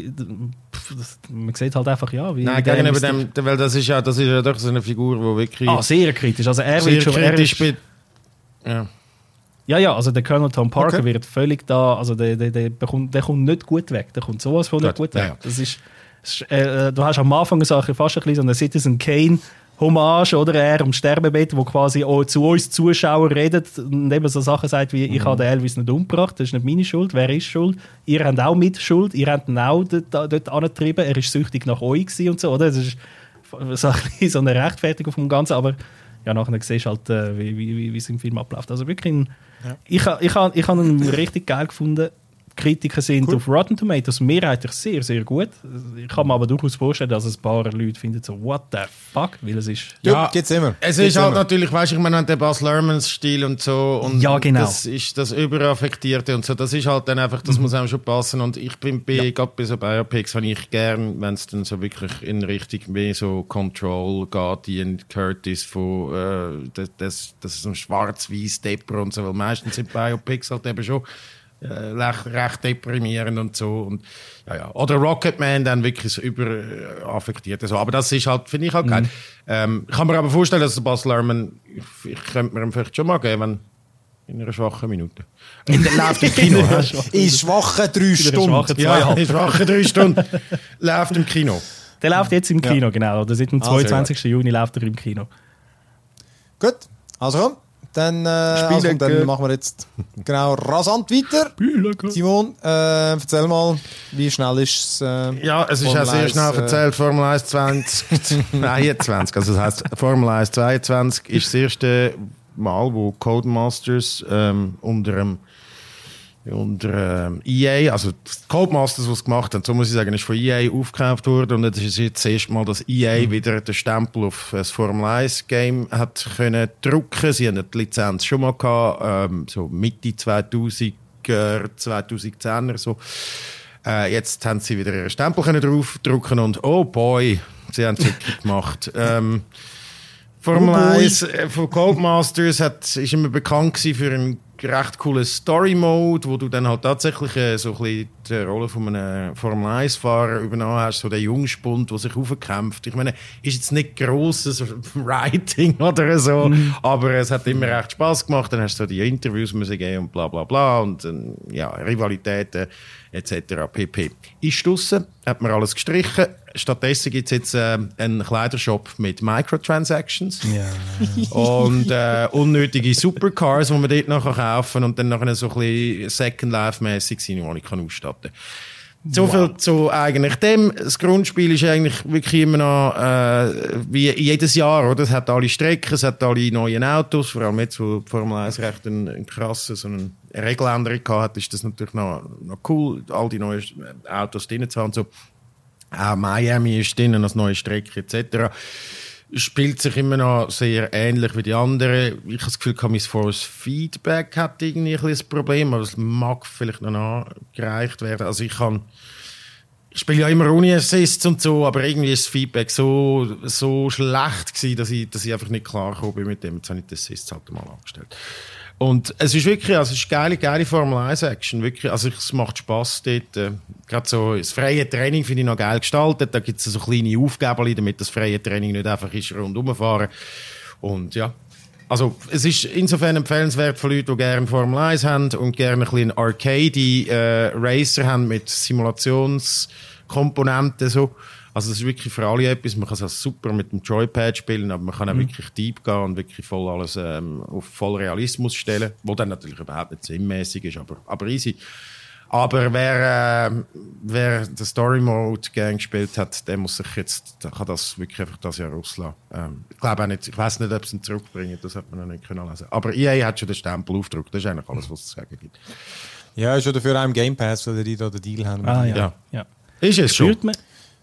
Man sieht halt einfach, ja, wie... Nein, gegenüber dem, weil das ist ja, das ist ja doch so eine Figur, die wirklich... Ah, sehr kritisch. Also er sehr wird schon... kritisch er ist, ja. Ja, ja, also der Colonel Tom Parker okay. wird völlig da, also der, der, der, bekommt, der kommt nicht gut weg. Der kommt sowas von nicht gut, gut weg. Ja, ja. Das ist, äh, du hast am Anfang so fast ein bisschen so eine Citizen Kane Hommage, oder? Er am Sterbebett, wo quasi auch zu uns Zuschauern redet und eben so Sachen sagt wie, mhm. ich habe den Elvis nicht umgebracht, das ist nicht meine Schuld, wer ist schuld? Ihr habt auch mit Schuld, ihr habt ihn auch dort, dort angetrieben, er ist süchtig nach euch gewesen und so, oder? Das ist so, ein so eine Rechtfertigung vom Ganzen, aber ja, nachher siehst du halt, äh, wie, wie, wie es im Film abläuft. Also wirklich, ein, ja. ich, ich, ich, ich habe ihn richtig geil gefunden. Kritiker sind cool. Auf Rotten Tomatoes mehrheitlich sehr, sehr gut. Ich kann mir aber durchaus vorstellen, dass ein paar Leute finden so, what the fuck, weil es ist... Ja, ja gibt's immer. Es gibt's ist halt immer. natürlich, weißt du, ich meine, der Buzz Lermans-Stil und so und ja, genau. das ist das Überaffektierte und so, das ist halt dann einfach, das mhm. muss auch schon passen und ich bin bei, ja. gerade bei so Biopics, habe ich gern, wenn es dann so wirklich in Richtung mehr so Control geht, Ian Curtis von äh, das, das, das ist so ein schwarz-weiß Depper und so, weil meistens sind Biopics halt eben schon Äh, recht, recht deprimierend und so. Und, ja, ja. Oder Rocketman dann wirklich so überaffektiert. So. Aber das ist halt, finde ich halt geil. Mhm. Ähm, ich kann mir aber vorstellen, dass Buzz Lerman, ich, ich könnte mir ihm vielleicht schon mal geben, wenn in einer schwachen Minute. In der läuft im Kino. In schwachen drei Stunden. Ja, in schwachen drei Stunden. Läuft im Kino. Der läuft jetzt im Kino, ja. Genau. Oder seit dem ah, zweiundzwanzigsten Juni läuft er im Kino. Gut, also komm. Dann, äh, also, dann machen wir jetzt genau rasant weiter. Simon, äh, erzähl mal, wie schnell ist es? Äh, ja, es ist Formel auch sehr schnell äh, erzählt. Formel eins zwanzig einundzwanzig. Also das heisst, Formel eins zweiundzwanzig ist das erste Mal, wo Codemasters ähm, unter einem unter ähm, E A, also Codemasters, was gemacht haben, so muss ich sagen, ist von E A aufgekauft worden und es ist jetzt das erste Mal, dass E A mhm. wieder den Stempel auf das Formel eins Game hat können drucken. Sie haben die Lizenz schon mal gehabt, ähm, so Mitte zweitausender, zweitausendzehner so. Äh, jetzt haben sie wieder ihren Stempel können drauf drucken und oh boy, sie haben es wirklich gemacht. Ähm, Formel oh eins äh, von Codemasters hat, ist immer bekannt gewesen für einen recht coolen Story-Mode, wo du dann halt tatsächlich äh, so ein bisschen die Rolle von einem Formel eins Fahrer übernommen hast, so der Jungspund, der sich aufkämpft. Ich meine, ist jetzt nicht grosses Writing oder so, mm. aber es hat immer recht Spass gemacht. Dann hast du so die Interviews müssen geben und bla bla bla und äh, ja, Rivalitäten et cetera pp. Ist draussen, hat man alles gestrichen. Stattdessen gibt es jetzt äh, einen Kleidershop mit Microtransactions ja. und äh, unnötige Supercars, die man dort nachher kaufen und dann nachher so ein bisschen Second Life-mässig sind, die ich ausstatten kann. So wow. viel zu eigentlich dem. Das Grundspiel ist eigentlich wirklich immer noch äh, wie jedes Jahr, oder? Es hat alle Strecken, es hat alle neuen Autos, vor allem jetzt, wo die Formel eins recht einen, einen krassen so einen Regeländerung hat, ist das natürlich noch, noch cool, all die neuen Autos drin zu haben. So. Auch Miami ist drin, als neue Strecke et cetera. Spielt sich immer noch sehr ähnlich wie die anderen. Ich habe das Gefühl, mein Force Feedback hat irgendwie ein bisschen ein Problem, aber es mag vielleicht noch nachgereicht werden. Also ich kann, ich spiele ja immer ohne Assists und so, aber irgendwie ist das Feedback so, so schlecht gewesen, dass ich, dass ich einfach nicht klar gekommen bin mit dem. Jetzt habe ich die Assists halt mal angestellt. Und es ist wirklich, also es ist geile, geile Formel eins Action, wirklich, also es macht Spass dort. gerade so das freie Training finde ich noch geil gestaltet. Da gibt es so kleine Aufgaben, damit das freie Training nicht einfach ist rundum fahren. Und ja, also es ist insofern empfehlenswert für Leute, die gerne Formel eins haben und gerne ein bisschen Arcade-Racer äh, haben mit Simulationskomponenten so. Also das ist wirklich für alle etwas. Man kann es super mit dem Joypad spielen, aber man kann auch mhm. wirklich deep gehen und wirklich voll alles ähm, auf voll Realismus stellen, wo dann natürlich überhaupt nicht sinnmäßig ist, aber, aber easy. Aber wer, äh, wer den Story Mode gerne gespielt hat, der muss sich jetzt, der kann das wirklich einfach das Jahr rauslassen. Ähm, ich glaube auch nicht, ich weiß nicht, ob sie ihn zurückbringen, das hat man noch nicht können lesen. Aber E A hat schon den Stempel aufgedruckt, das ist eigentlich alles, was es zu sagen gibt. Ja, ist ja dafür auch im Game Pass, weil die da den Deal haben. Ah, ja. Ja. Ja. Ist es schon? Man,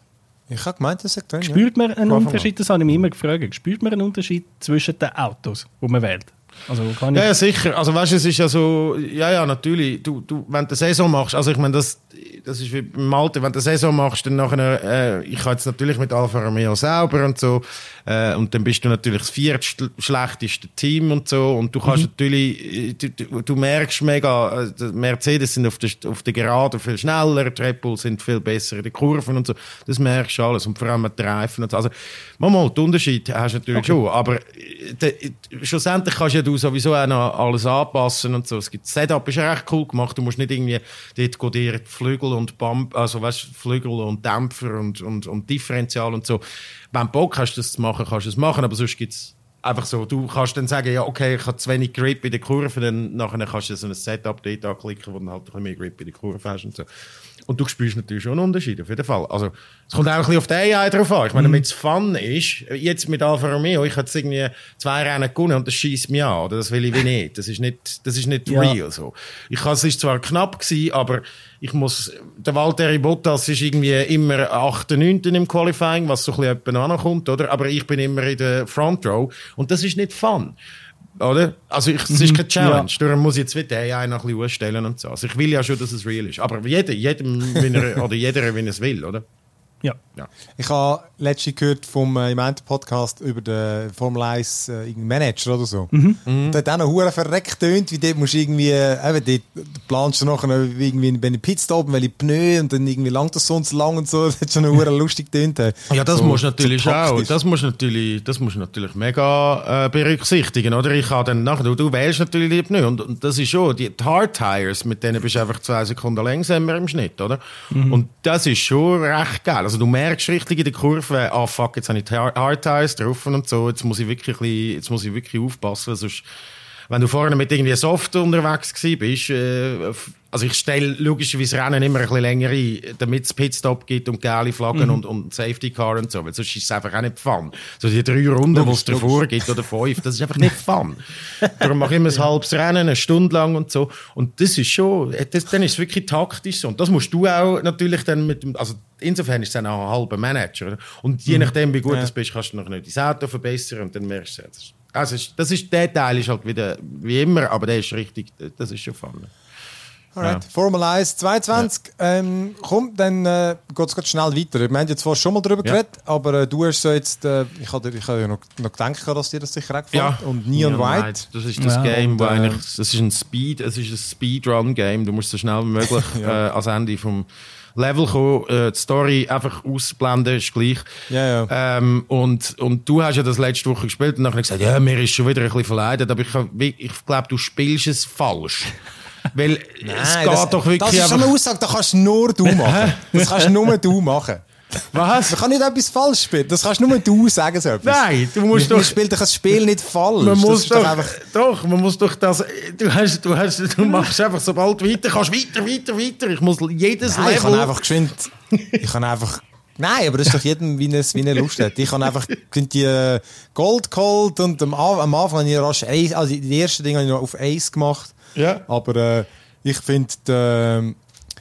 ich habe gemeint, das sagt drin. Spürt man einen Ja. Unterschied, das habe ich mich immer gefragt, spürt man einen Unterschied zwischen den Autos, die man wählt? Also kann ich Ja, ja, sicher. Also weißt du, es ist ja so, ja, ja, natürlich. Du, du, wenn du eine Saison machst, also ich meine, das, das ist wie beim Alter, wenn du eine Saison machst, dann nachher, äh, ich habe jetzt natürlich mit Alfa Romeo sauber und so, äh, und dann bist du natürlich das viertschlechteste Team und so, und du kannst mhm. natürlich, du, du, du merkst mega, äh, Mercedes sind auf der, auf der Geraden viel schneller, die Red Bull sind viel besser in den Kurven und so, das merkst du alles, und vor allem mit den Reifen und so. Also, manchmal, den Unterschied hast du natürlich okay. schon, aber de, schlussendlich kannst du ja du sowieso auch noch alles anpassen und so. Es gibt, das Setup ist ja recht cool gemacht. Du musst nicht irgendwie dort codieren, Flügel und Bump, also weißt, Flügel und Dämpfer und, und, und Differential und so. Wenn du Bock hast, das zu machen, kannst du es machen, aber sonst gibt es einfach so, du kannst dann sagen, ja, okay, ich habe zu wenig Grip in der Kurve, dann nachher kannst du so ein Setup dort anklicken, wo du halt ein bisschen mehr Grip in der Kurve hast und so. Und du spürst natürlich schon einen Unterschied, auf jeden Fall. Also, es kommt auch ein bisschen auf die A I drauf an. Ich meine, damit es Fun ist, jetzt mit Alfa Romeo, ich habe jetzt irgendwie zwei Rennen gewonnen und das schießt mich an, oder das will ich wie nicht. Das ist nicht, das ist nicht ja. real, so. Ich kann, es ist zwar knapp gewesen, aber ich muss, der Valtteri Bottas ist irgendwie immer achter neunter im Qualifying, was so ein bisschen jemand ankommt, oder? Aber ich bin immer in der Front Row und das ist nicht Fun. Oder? Also ich, es ist keine Challenge. Ja. Darum muss ich jetzt wieder A I noch ein bisschen ausstellen und so. Also ich will ja schon, dass es real ist. Aber jeder, jedem, wenn er, oder jeder, wenn er es will, oder? Ja. ja. Ich habe letztens gehört vom äh, im Podcast über den Formel eins äh, Manager oder so. Mhm. Mhm. Der hat auch noch verdammt verreckt tönt, wie dort musst du irgendwie, äh, dort planst du nachher irgendwie bei einem Pitstop, welche Pneu und dann irgendwie langt das so und so lang und so. Das hat schon noch verdammt lustig tönt. Ja, das so, musst du natürlich so auch. Das musst du natürlich, das musst du natürlich mega äh, berücksichtigen, oder? Ich habe dann nachher, du, du wählst natürlich die Pneu und, und das ist schon, die Hard Tires, mit denen bist du einfach zwei Sekunden langsamer im Schnitt, oder? Mhm. Und das ist schon recht geil. Also du merkst richtig in der Kurve, ah fuck, jetzt habe ich die Hard Tires drauf und so, jetzt muss ich wirklich, jetzt muss ich wirklich aufpassen, sonst, wenn du vorne mit irgendwie Soft unterwegs gewesen bist, äh, also ich stelle logischerweise Rennen immer ein bisschen länger ein, damit es Pitstop gibt und geile Flaggen mhm. und, und Safety Car und so, weil sonst ist es einfach auch nicht Fun. So die drei Runden, die es davor gibt oder fünf, das ist einfach nicht Fun. Darum mache ich immer ein halbes Rennen, eine Stunde lang und so. Und das ist schon, das, dann ist es wirklich taktisch so. Und das musst du auch natürlich dann mit dem, also insofern ist es dann auch ein halber Manager. Oder? Und je nachdem, wie gut ja. du bist, kannst du noch nicht das Auto verbessern und dann merkst du es. Also das ist, der Teil ist halt wieder wie immer, aber der ist richtig, das ist schon Fun. Alright. Ja. Formel eins zweiundzwanzig. Ja. Ähm, komm, dann äh, geht es schnell weiter. Wir haben jetzt vorhin schon mal darüber ja. geredet, aber äh, du hast so jetzt, äh, ich habe ich hab ja noch, noch gedacht, dass dir das sicher auch gefällt. Ja. Und Neon, Neon White. White. Das ist das ja. Game, wo äh, eigentlich, das ist ein Speed, es ist ein Speedrun-Game. Du musst so schnell wie möglich ja. äh, ans Ende vom Level kommen, äh, die Story einfach ausblenden, ist gleich. Ja, ja. Ähm, und, und du hast ja das letzte Woche gespielt und dann gesagt, ja, mir ist schon wieder ein bisschen verleidet, aber ich, ich glaube, du spielst es falsch. Weil Nein, es geht das, doch wirklich. Das ist schon eine Aussage, das kannst nur du machen. Das kannst nur du machen. Was? Man kann nicht etwas falsch spielen. Das kannst nur du sagen. So etwas. Nein, du musst man, doch. spielt doch das Spiel nicht falsch. Man muss das doch, doch, einfach doch, man muss doch das. Du, hast, du, hast, du machst einfach sobald weiter, kannst weiter, weiter, weiter. Ich muss jedes Nein, Level. Ich kann einfach geschwind. Ich kann einfach. Nein, aber das ist doch jedem, wie er, wie er Lust hat. Ich habe einfach die Gold geholt und am, am Anfang habe ich rasch Ace, also die ersten Dinge habe ich noch auf Ace gemacht. Ja. Aber äh, ich finde, äh,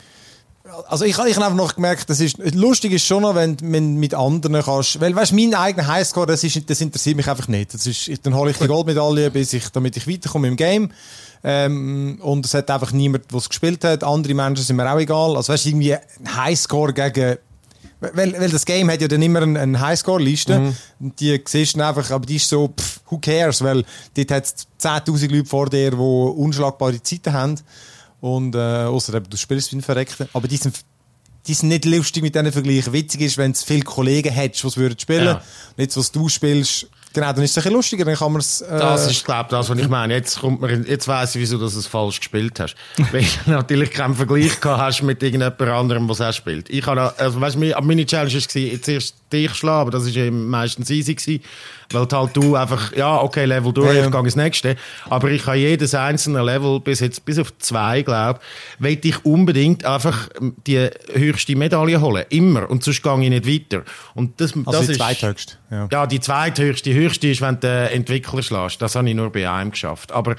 also ich, ich habe einfach noch gemerkt, das ist, lustig ist schon noch, wenn du mit anderen kannst, weil weißt, mein eigener Highscore, das, ist, das interessiert mich einfach nicht. Das ist, dann hole ich die Goldmedaille, bis ich, damit ich weiterkomme im Game. Ähm, und es hat einfach niemand, der es gespielt hat. Andere Menschen sind mir auch egal. Also weißt, irgendwie ein Highscore gegen, weil, weil das Game hat ja dann immer eine, eine Highscore-Liste. Mhm. Und die siehst du einfach, aber die ist so, pff, who cares, weil dort hat es zehntausend Leute vor dir, die unschlagbare Zeiten haben. Und, äh, ausser du spielst wie ein Verreckter. Aber die sind die sind nicht lustig mit diesen Vergleichen. Witzig ist, wenn es viele Kollegen hättest, die es würden spielen. Ja. Und jetzt, was du spielst, genau, dann ist es ein bisschen lustiger, dann kann man es... Äh das ist, glaube ich, das, was ich meine. Jetzt, kommt mir, jetzt weiss ich, wieso du es falsch gespielt hast. Weil du natürlich keinen Vergleich gehabt hast mit irgendjemand anderem, der es auch spielt. Ich habe, also, weißt, meine Challenge war, jetzt erst dich schlagen, aber das war ja meistens easy gewesen, weil halt du einfach, ja, okay, Level durch, ja, ja. ich gehe ins nächste. Aber ich habe jedes einzelne Level, bis jetzt, bis auf zwei, glaube ich, will ich unbedingt einfach die höchste Medaille holen. Immer. Und sonst gehe ich nicht weiter. Und das, also das die ist, zweithöchste. Ja. ja, die zweithöchste. Die höchste ist, wenn du den Entwickler schlägst. Das habe ich nur bei einem geschafft. Aber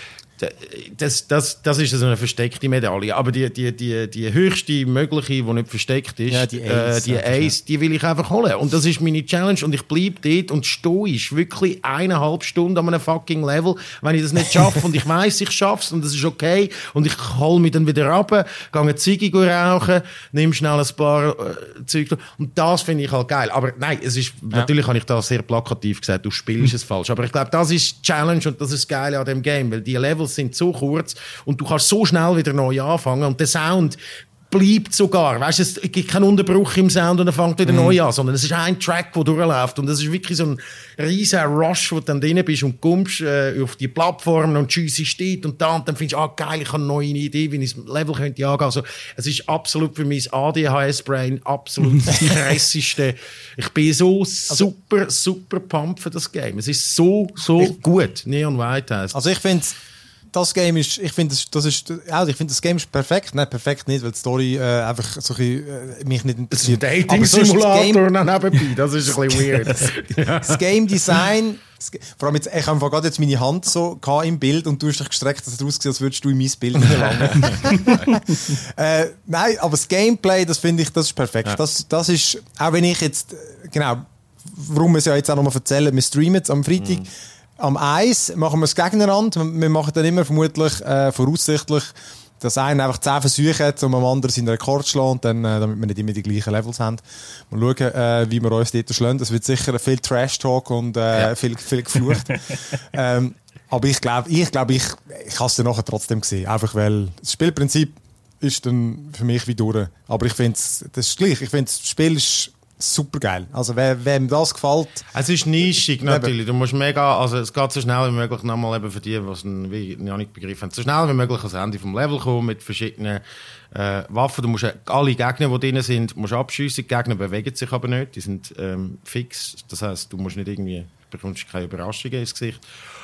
Das, das, das ist so eine versteckte Medaille. Aber die, die, die, die höchste mögliche, die nicht versteckt ist, ja, die Ace, äh, die, Ace die will ich einfach holen. Und das ist meine Challenge. Und ich bleibe dort und stoisch wirklich eineinhalb Stunden an einem fucking Level, wenn ich das nicht schaffe. Und ich weiss, ich schaff's und das ist okay. Und ich hole mich dann wieder runter, gehe eine Ziege rauchen, nehme schnell ein paar äh, Zeug. Und das finde ich halt geil. Aber nein, es ist, ja. natürlich habe ich das sehr plakativ gesagt, du spielst es falsch. Aber ich glaube, das ist die Challenge und das ist das Geile an dem Game, weil die Levels sind so kurz und du kannst so schnell wieder neu anfangen und der Sound bleibt sogar, weißt du, es gibt keinen Unterbruch im Sound und er fängt wieder mm. neu an, sondern es ist ein Track, der durchläuft und es ist wirklich so ein riesen Rush, wo du dann drin bist und kommst äh, auf die Plattform und Juicy steht und da und dann findest du, ah geil, ich habe eine neue Idee, wie ich das Level könnte angehen. Also es ist absolut für mein A D H S-Brain absolut das krasseste. Ich bin so super, super pumped für das Game. Es ist so, so ich, gut. Neon White heisst. Also ich finde das Game ist, ich finde das, das ist, also ich finde das Game ist perfekt, nein, perfekt nicht, weil die Story äh, einfach so ein bisschen, äh, mich nicht interessiert. Ein Dating-Simulator nebenbei, das ist ein bisschen weird. Das Game Design, das, vor allem jetzt, ich habe gerade jetzt meine Hand so im Bild und du hast dich gestreckt, dass es ausgesehen, als würdest du in mein Bild hineinlangen. äh, nein, aber das Gameplay, das finde ich, das ist perfekt. Ja. Das, das ist, auch wenn ich jetzt, genau, warum wir es ja jetzt auch nochmal erzählen, wir streamen jetzt am Freitag, mhm. Am Eis machen wir es gegeneinander. Wir machen dann immer vermutlich, äh, voraussichtlich, dass einer einfach zehn Versuche hat, um am anderen seinen Rekord zu schlagen, dann, äh, damit wir nicht immer die gleichen Levels haben. Mal schauen, äh, wie wir uns dort schlagen. Das wird sicher viel Trash-Talk und äh, ja. viel, viel geflucht. ähm, aber ich glaube, ich, glaub, ich, ich habe es dann nachher trotzdem gesehen. Einfach weil das Spielprinzip ist dann für mich wie durch. Aber ich finde es, das ist gleich. Ich finde, das Spiel ist super geil. Also, wer, wem das gefällt. Es ist nischig natürlich. Du musst mega, also es geht so schnell wie möglich, nochmal eben für die, die es noch nicht begriffen haben, so schnell wie möglich ans Ende vom Level kommen mit verschiedenen äh, Waffen. Du musst alle Gegner, die drin sind, musst abschiessen. Die Gegner bewegen sich aber nicht. Die sind ähm, fix. Das heisst, du musst nicht irgendwie, bekommst keine Überraschungen ins Gesicht.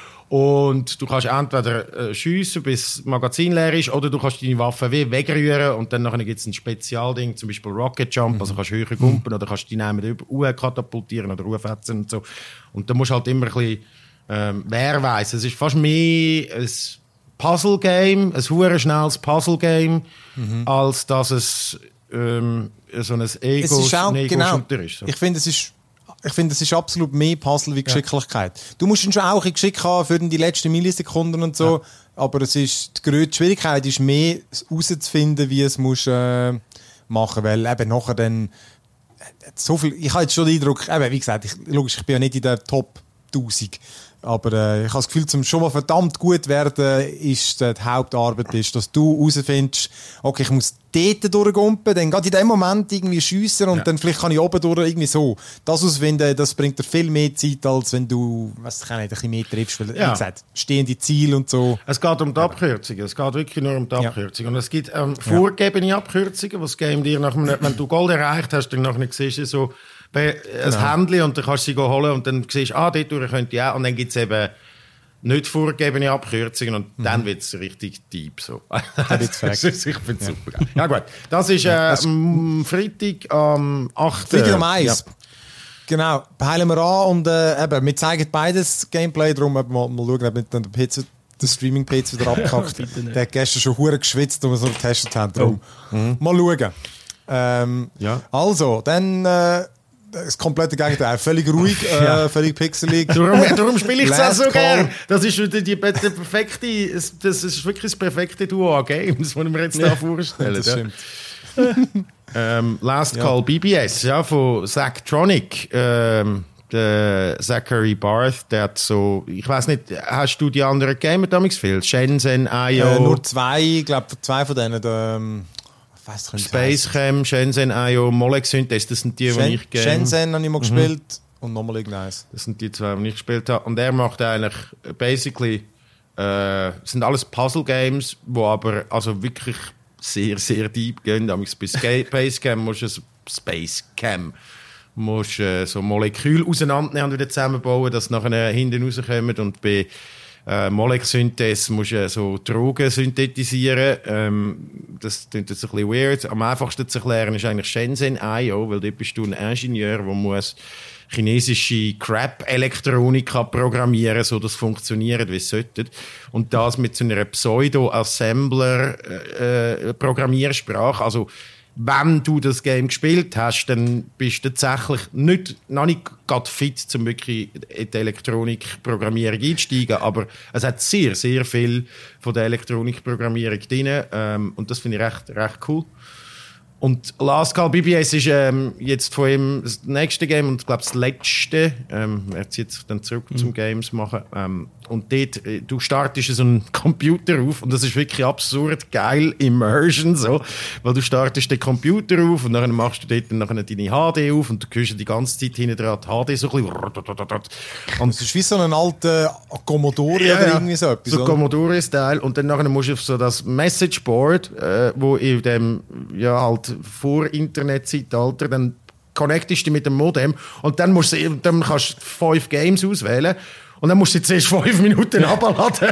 Und du kannst entweder äh, schiessen, bis das Magazin leer ist, oder du kannst deine Waffe wie wegrühren und dann gibt es ein Spezialding, zum Beispiel Rocket Jump, mhm. also kannst du höher gumpen oder kannst die nehmen über katapultieren oder hochfetzen und so. Und da musst du halt immer ein bisschen, ähm, wer weiss, es ist fast mehr ein Puzzle-Game, ein hure schnelles Puzzle-Game, mhm. als dass es ähm, so ein Ego-Shooter genau, ist. So. Ich finde, es ist Ich finde, es ist absolut mehr Puzzle wie Geschicklichkeit. Ja. Du musst schon auch ein Geschick haben für die letzten Millisekunden und so, ja. aber es ist, die größte Schwierigkeit ist mehr, herauszufinden, wie es musst, äh, machen, weil eben nachher dann so viel, ich habe jetzt schon den Eindruck, eben, wie gesagt, ich, logisch, ich bin ja nicht in der Top tausend, aber äh, ich habe das Gefühl, zum schon mal verdammt gut werden, ist äh, die Hauptarbeit, ist, dass du herausfindest, okay, ich muss dort durchgumpen, dann geht in dem Moment irgendwie schiessen und ja. dann vielleicht kann ich oben durch, irgendwie so. Das herausfinden, das bringt dir viel mehr Zeit, als wenn du, weiss ich nicht, ein bisschen mehr triffst, weil, ja. wie gesagt, stehende Ziele und so. Es geht um die Abkürzungen, es geht wirklich nur um die Abkürzungen. Ja. Und es gibt ähm, vorgegebene Abkürzungen, was das Game dir nach einem, wenn du Gold erreicht hast, dann nachher siehst du so, ein genau. Händchen und dann kannst du sie holen und dann siehst du, ah, dort durch könnte ich auch. Und dann gibt es eben nicht vorgegebene Abkürzungen und mhm. dann wird es richtig deep. So. ich finde es ja. super geil. Ja gut, das ist äh, am Freitag am achten Freitag am Eis. Ja. Genau, heilen wir an und äh, eben, wir zeigen beides Gameplay, darum mal, mal schauen, ob nicht dann der, P C, der Streaming-P C wieder abgekackt. Der hat gestern schon verdammt geschwitzt, als wir so getestet haben. Darum. Oh. Mhm. Mal schauen. Ähm, ja. Also, dann... Äh, das komplette Gegenteil, völlig ruhig, äh, ja. völlig pixelig. Darum, darum spiele ich es auch so gern. Das ist die, die, die perfekte, das ist wirklich das perfekte Duo an Games, das wir jetzt ja. da vorstellen. Das stimmt. ähm, Last ja. Call B B S, ja, von Zachtronic. Ähm, der Zachary Barth, der hat so, ich weiß nicht, hast du die anderen Gamer damals viel? Shenzhen, I O? Äh, nur zwei, ich glaube zwei von denen. Der, weiss nicht, Space Cam, Shenzhen I O, Molex Synthesis, das sind die, Shen- die ich gerne... Shenzhen habe ich mal mhm. gespielt und nochmal irgendeins. Das sind die zwei, die ich gespielt habe. Und er macht eigentlich basically, äh, sind alles Puzzle-Games, die aber also wirklich sehr, sehr deep gehen. Bei Space Cam musst du Space Cam musst äh, so Moleküle auseinandernehmen und wieder zusammenbauen, dass sie nachher hinten rauskommen. Und bei äh, Molex-Synthese musst du äh, so Drogen synthetisieren. Ähm, das klingt jetzt ein bisschen weird. Am einfachsten zu erklären ist eigentlich Shenzhen I O, weil dort bist du ein Ingenieur, der muss chinesische Crap-Elektronik programmieren, so dass es funktioniert, wie es sollte. Und das mit so einer Pseudo-Assembler-Programmiersprache. Äh, also, wenn du das Game gespielt hast, dann bist du tatsächlich nicht, noch nicht gerade fit, um wirklich in die Elektronikprogrammierung einzusteigen. Aber es hat sehr, sehr viel von der Elektronikprogrammierung drin. Ähm, und das finde ich recht, recht cool. Und Last Call B B S ist ähm, jetzt von ihm das nächste Game und ich glaube das letzte. Ähm, er zieht sich dann zurück mhm. zum Games machen. Ähm, und dort, äh, du startest so einen Computer auf und das ist wirklich absurd geil Immersion, so. Weil du startest den Computer auf und dann machst du dort nachher deine H D auf und du hörst die ganze Zeit hinten dran die H D so ein bisschen. Und es ist wie so ein alter Commodore ja, oder irgendwie so etwas. So Commodore-Style. Und dann nachher musst du auf so das Messageboard, äh, wo in dem, ja halt vor Internet-Zeitalter, dann connectest du mit dem Modem und dann, musst du, dann kannst du fünf Games auswählen und dann musst du zuerst fünf Minuten abladen.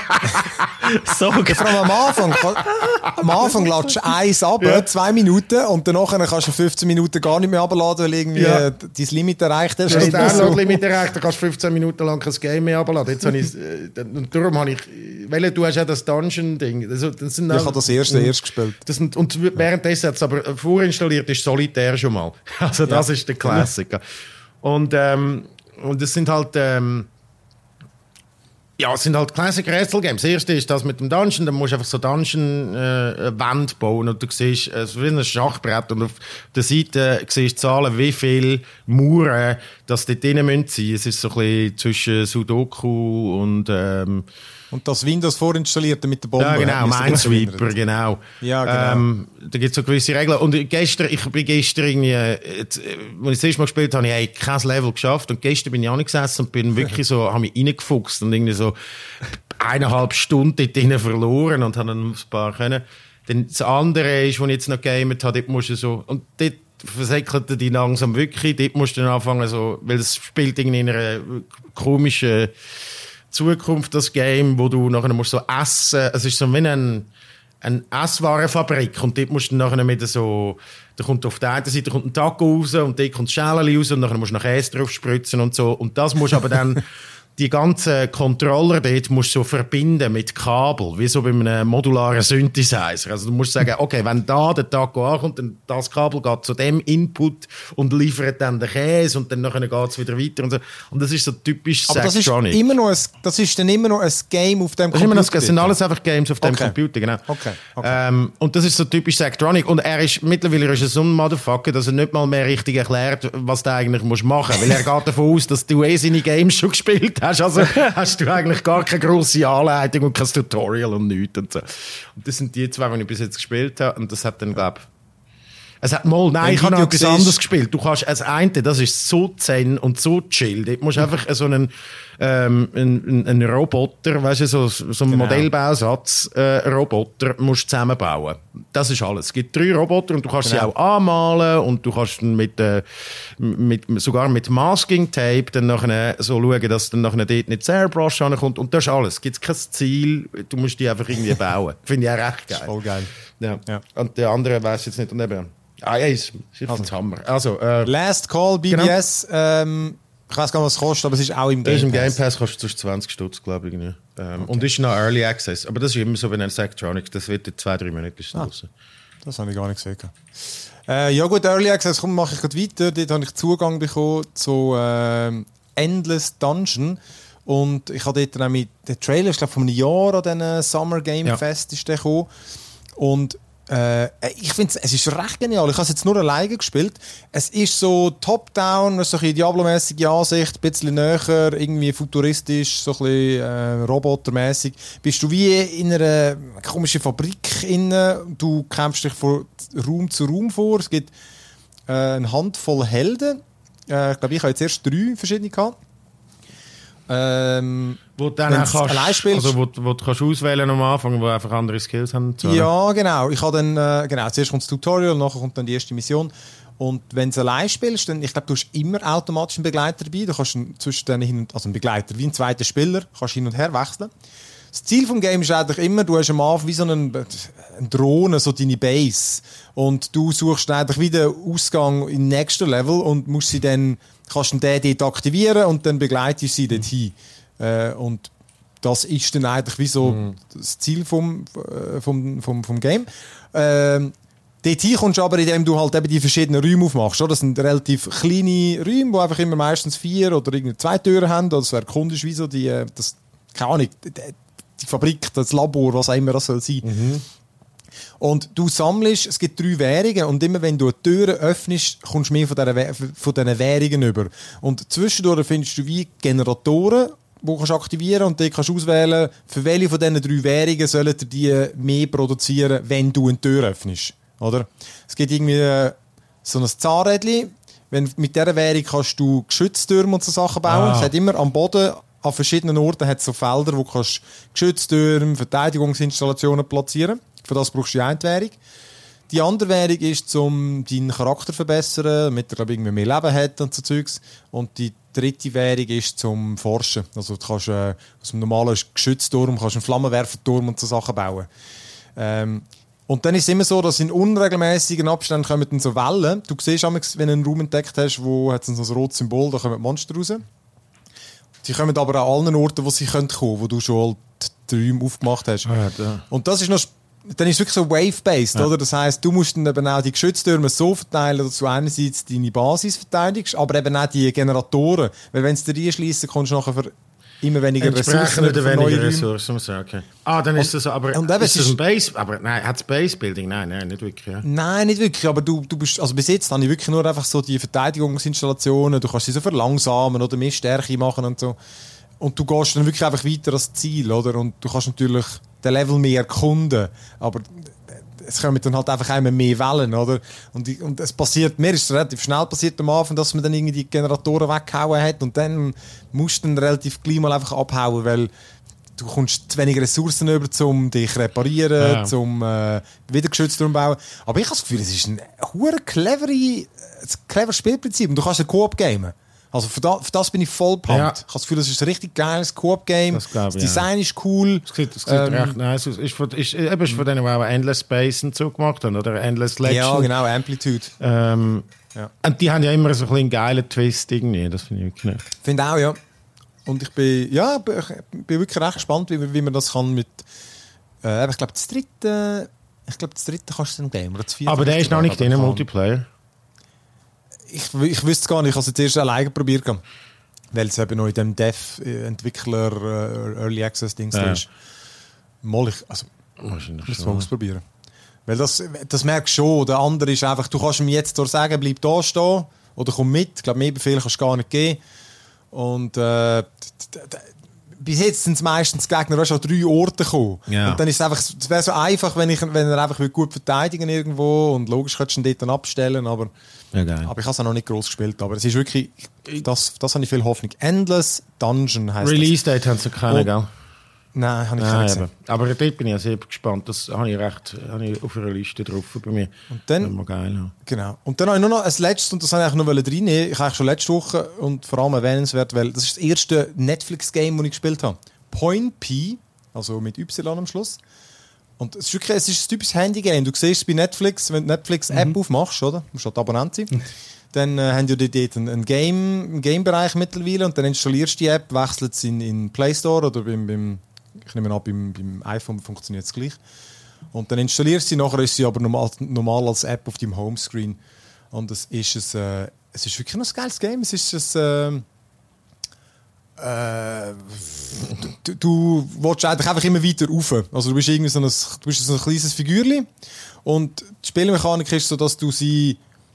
So geil. Vor allem am Anfang, am Anfang ladest du eins ab, ja. zwei Minuten und danach kannst du fünfzehn Minuten gar nicht mehr abladen, weil irgendwie ja. dein Limit erreicht hast. Ja, das Download-Limit erreicht, dann kannst du fünfzehn Minuten lang kein Game mehr abladen. Jetzt habe ich, und darum habe ich, weil du hast ja das Dungeon-Ding. Also, das sind ich habe das erste und, erst gespielt. Das sind, und währenddessen hat es aber vorinstalliert ist Solitär schon mal. Also das ja. ist der Klassiker. Und, ähm, und das sind halt... Ähm, Ja, es sind halt Classic-Rätsel-Games. Das erste ist das mit dem Dungeon. Dann musst du einfach so Dungeon-Wände äh, bauen und du siehst, es ist wie ein Schachbrett und auf der Seite siehst du Zahlen, wie viele Mauern das dort drin sein müssen. Es ist so ein bisschen zwischen Sudoku und... Ähm, und das Windows vorinstallierte mit der Bombe. Ja, genau, Minesweeper, genau. Ja, genau. Ähm, da gibt es so gewisse Regeln. Und gestern, ich bin gestern irgendwie, jetzt, als ich das erste Mal gespielt habe, habe ich kein Level geschafft. Und gestern bin ich angesessen und bin wirklich so, habe mich reingefuchst und irgendwie so eineinhalb Stunden dort drin verloren und habe dann ein paar können. Dann das andere ist, was ich jetzt noch gegamet habe, dort musst du so, und dort versäckelt die langsam wirklich, dort musst du dann anfangen so, weil es spielt irgendwie in einer komischen Zukunft, das Game, wo du nachher musst so essen, es ist so wie ein, eine Esswarenfabrik und dort musst du nachher mit so, da kommt auf der einen Seite kommt ein Taco raus und dort kommt das Schälchen raus und nachher musst du noch Käse drauf spritzen und so und das musst aber dann die ganzen Controller dort musst du so verbinden mit Kabel, wie so bei einem modularen Synthesizer. Also du musst sagen, okay, wenn da der Taco ankommt, dann das Kabel geht zu dem Input und liefert dann den Käse und dann nachher geht es wieder weiter und so. Und das ist so typisch Zachtronic. Aber das ist, das ist dann immer noch ein Game auf dem das Computer? Das sind alles einfach Games auf dem okay. Computer, genau. Okay. Okay. Ähm, und das ist so typisch Zachtronic. Und er ist, mittlerweile ist er so ein Motherfucker, dass er nicht mal mehr richtig erklärt, was du eigentlich musst machen musst. Weil er geht davon aus, dass du eh seine Games schon gespielt hast. Also hast du eigentlich gar keine grosse Anleitung und kein Tutorial und nichts. Und, so. Und das sind die zwei, die ich bis jetzt gespielt habe. Und das hat dann, glaube ich, es hat mal, nein, ich habe noch etwas anderes gespielt. Du kannst, als eine, das ist so zen und so chill. Du musst einfach so einen, ähm, einen, einen Roboter, weißt du, so, so einen genau. Modellbausatz, äh, Roboter musst zusammenbauen. Das ist alles. Es gibt drei Roboter und du kannst genau. sie auch anmalen und du kannst mit, äh, mit, sogar mit Masking Tape dann nachher so schauen, dass dann nachher dort nicht das Airbrush ankommt und das ist alles. Es gibt kein Ziel, du musst die einfach irgendwie bauen. Finde ich auch recht geil. Voll geil. Ja. Ja. Und der andere weiss jetzt nicht, und eben, ah ja, ist, ist also, ein Hammer. Also, äh, Last Call B B S, genau. ähm, ich weiß gar nicht, was es kostet, aber es ist auch im Game Pass. Im Game Pass kostet es zwanzig Stutz, glaube ich. Ähm, okay. Und ist noch Early Access. Aber das ist immer so, wenn ein Zachtronic, das wird in zwei, drei Minuten ah, draussen. Das habe ich gar nicht gesehen. Äh, ja gut, Early Access, komm, mache ich gerade weiter. Dort habe ich Zugang bekommen zu äh, Endless Dungeon. Und ich habe dort dann mit, der Trailer, ich glaube, vor einem Jahr an diesem Summer Game ja. Fest ist der gekommen. Und Äh, ich finde, es ist recht genial. Ich habe es jetzt nur alleine gespielt. Es ist so top-down, so ein Diablo-mäßige Ansicht, ein bisschen näher, irgendwie futuristisch, so ein bisschen äh, robotermäßig. Bist du wie in einer komischen Fabrik inne. Du kämpfst dich von Raum zu Raum vor. Es gibt äh, eine Handvoll Helden. Äh, ich glaube, ich habe jetzt erst drei verschiedene gehabt. Ähm, wo du dann auch kannst, also wo, wo du kannst auswählen am Anfang, wo einfach andere Skills haben. So. Ja, genau. Ich habe dann, äh, genau, zuerst kommt das Tutorial, nachher kommt dann die erste Mission. Und wenn du allein spielst, dann, ich glaube, du hast immer automatisch einen Begleiter dabei. Du kannst zwischen denen hin und, also einen Begleiter, wie ein zweiter Spieler, kannst hin und her wechseln. Das Ziel des Games ist eigentlich immer, du hast am Anfang wie so einen, eine Drohne, so deine Base. Und du suchst eigentlich wieder Ausgang im nächsten Level und musst sie dann, kannst den dort aktivieren und dann begleitest du sie dort hin. Äh, und das ist dann eigentlich wie so mhm. das Ziel vom, vom, vom, vom Game. Ähm, dort hin kommst du aber, indem du halt eben die verschiedenen Räume aufmachst. Oder? Das sind relativ kleine Räume, die einfach immer meistens vier oder irgendwie zwei Türen haben. Oder das erkundest wie so die, das, keine Ahnung, die Fabrik, das Labor, was auch immer das soll sein. Mhm. Und du sammelst, es gibt drei Währungen und immer wenn du eine Tür öffnest, kommst du mehr von diesen, von diesen Währungen über. Und zwischendurch findest du wie Generatoren, die du aktivieren kannst und dann kannst du auswählen, für welche von diesen drei Währungen sollen die mehr produzieren, wenn du eine Tür öffnest. Oder? Es gibt irgendwie so ein Zahnrädchen, wenn, mit dieser Währung kannst du Geschütztürme und so Sachen bauen. Ah. Es hat immer am Boden an verschiedenen Orten hat es so Felder, wo du Geschütztürme, Verteidigungsinstallationen platzieren kannst. Für das brauchst du die eine Währung. Die andere Währung ist, um deinen Charakter zu verbessern, damit er glaube ich, irgendwie mehr Leben hat und so Zeugs. Und die dritte Währung ist zum Forschen. Also du kannst äh, aus einem normalen Geschützturm kannst einen Flammenwerferturm und so Sachen bauen. Ähm, und dann ist es immer so, dass in unregelmäßigen Abständen kommen dann so Wellen. Du siehst, wenn du einen Raum entdeckt hast, wo hat so ein rotes Symbol, da kommen Monster raus. Sie kommen aber an allen Orten, wo sie kommen können, wo du schon die Räume aufgemacht hast. Ah, ja. Und das ist noch, dann ist es wirklich so wave-based, ja. Oder? Das heisst, du musst dann eben auch die Geschütztürme so verteilen, dass du einerseits deine Basis verteidigst, aber eben auch die Generatoren. Weil wenn sie dir einschliessen, kommst du nachher für immer weniger Ressourcen. Oder weniger Ressourcen, muss ich sagen. Ah, dann ist das aber, und ist das ein Base, aber nein, hat es Base-Building? Nein, nein, nicht wirklich. Ja. Nein, nicht wirklich, aber du, du bist, also bis jetzt habe ich wirklich nur einfach so die Verteidigungsinstallationen, du kannst sie so verlangsamen oder mehr Stärke machen und so. Und du gehst dann wirklich einfach weiter als Ziel, oder? Und du kannst natürlich den Level mehr erkunden, aber es kommen dann halt einfach immer mehr Wellen, oder? Und, die, und es passiert, mir ist es relativ schnell passiert am Anfang, dass man dann irgendwie die Generatoren weggehauen hat und dann musst du dann relativ gleich mal einfach abhauen, weil du kommst zu wenig Ressourcen über, um dich zu reparieren, ja. um äh, wieder Geschützturm bauen. Aber ich habe das Gefühl, es ist ein hure cleveres, ein cleveres Spielprinzip und du kannst ein Koop gamen. Also für das, für das bin ich voll pumped. Ja. Ich habe das Gefühl, das ist ein richtig geiles Coop-Game. Das, das Design ja. ist cool. Das sieht, das sieht ähm, recht nice aus. Ist von, ist, ist von denen, die auch Endless Space und so gemacht haben, oder Endless Legend. Ja, genau, Amplitude. Ähm, ja. Und die haben ja immer so ein bisschen geilen Twist irgendwie. Das finde ich wirklich. Ich finde auch, ja. Und ich bin, ja, ich bin wirklich recht gespannt, wie, wie man das kann mit... Äh, ich glaube, das dritte... Ich glaube, das dritte kannst du dann game. Oder das vierte. Aber der ist noch nicht drin, Multiplayer. Ich, ich wüsste es gar nicht, ich habe es jetzt erst alleine probiert, weil es eben noch in dem Dev-Entwickler uh, Early Access-Dings ja. ist. Mal ich, also, ich muss es ausprobieren. Weil das, das merkst du schon. Der andere ist einfach, du kannst ihm jetzt sagen, bleib da stehen oder komm mit. Ich glaube, mehr Befehle kannst du gar nicht geben. Und äh, bis jetzt sind es meistens Gegner, die schon an drei Orte kommen. Ja. Und dann ist es einfach, es wäre so einfach, wenn, ich, wenn er einfach gut verteidigen irgendwo und logisch könntest du ihn dort dann abstellen, aber, ja, aber ich habe es noch nicht gross gespielt. Aber es ist wirklich, das, das habe ich viel Hoffnung. Endless Dungeon heisst Release Date haben sie keine, gell? Nein, habe ich keine gesehen. Aber dort bin ich ja sehr gespannt. Das habe ich recht habe ich auf einer Liste drauf bei mir. Und dann, mal geil, ja. Genau. Und dann habe ich nur noch ein letztes, und das habe ich noch reinnehmen. Ich habe schon letzte Woche und vor allem erwähnenswert, weil das ist das erste Netflix-Game, das ich gespielt habe. Point P, also mit Y am Schluss. Und es ist wirklich, es ist ein typisches Handy-Game. Du siehst es bei Netflix, wenn du Netflix-App mhm. aufmachst, oder? Du musst halt Abonnent sein. Mhm. Dann äh, haben die dort einen, einen Game, einen Game-Bereich mittlerweile und dann installierst du die App, wechselst es in den Play Store oder beim, beim ich nehme an, beim, beim iPhone funktioniert es gleich. Und dann installierst du sie, nachher ist sie aber normal, normal als App auf deinem Homescreen. Und es ist, ein, äh, es ist wirklich ein geiles Game. Es ist ein, äh, Äh, du, du willst eigentlich einfach immer weiter rauf. Also du bist irgendwie so ein, du bist so ein kleines Figürchen und die Spielmechanik ist so, dass du sie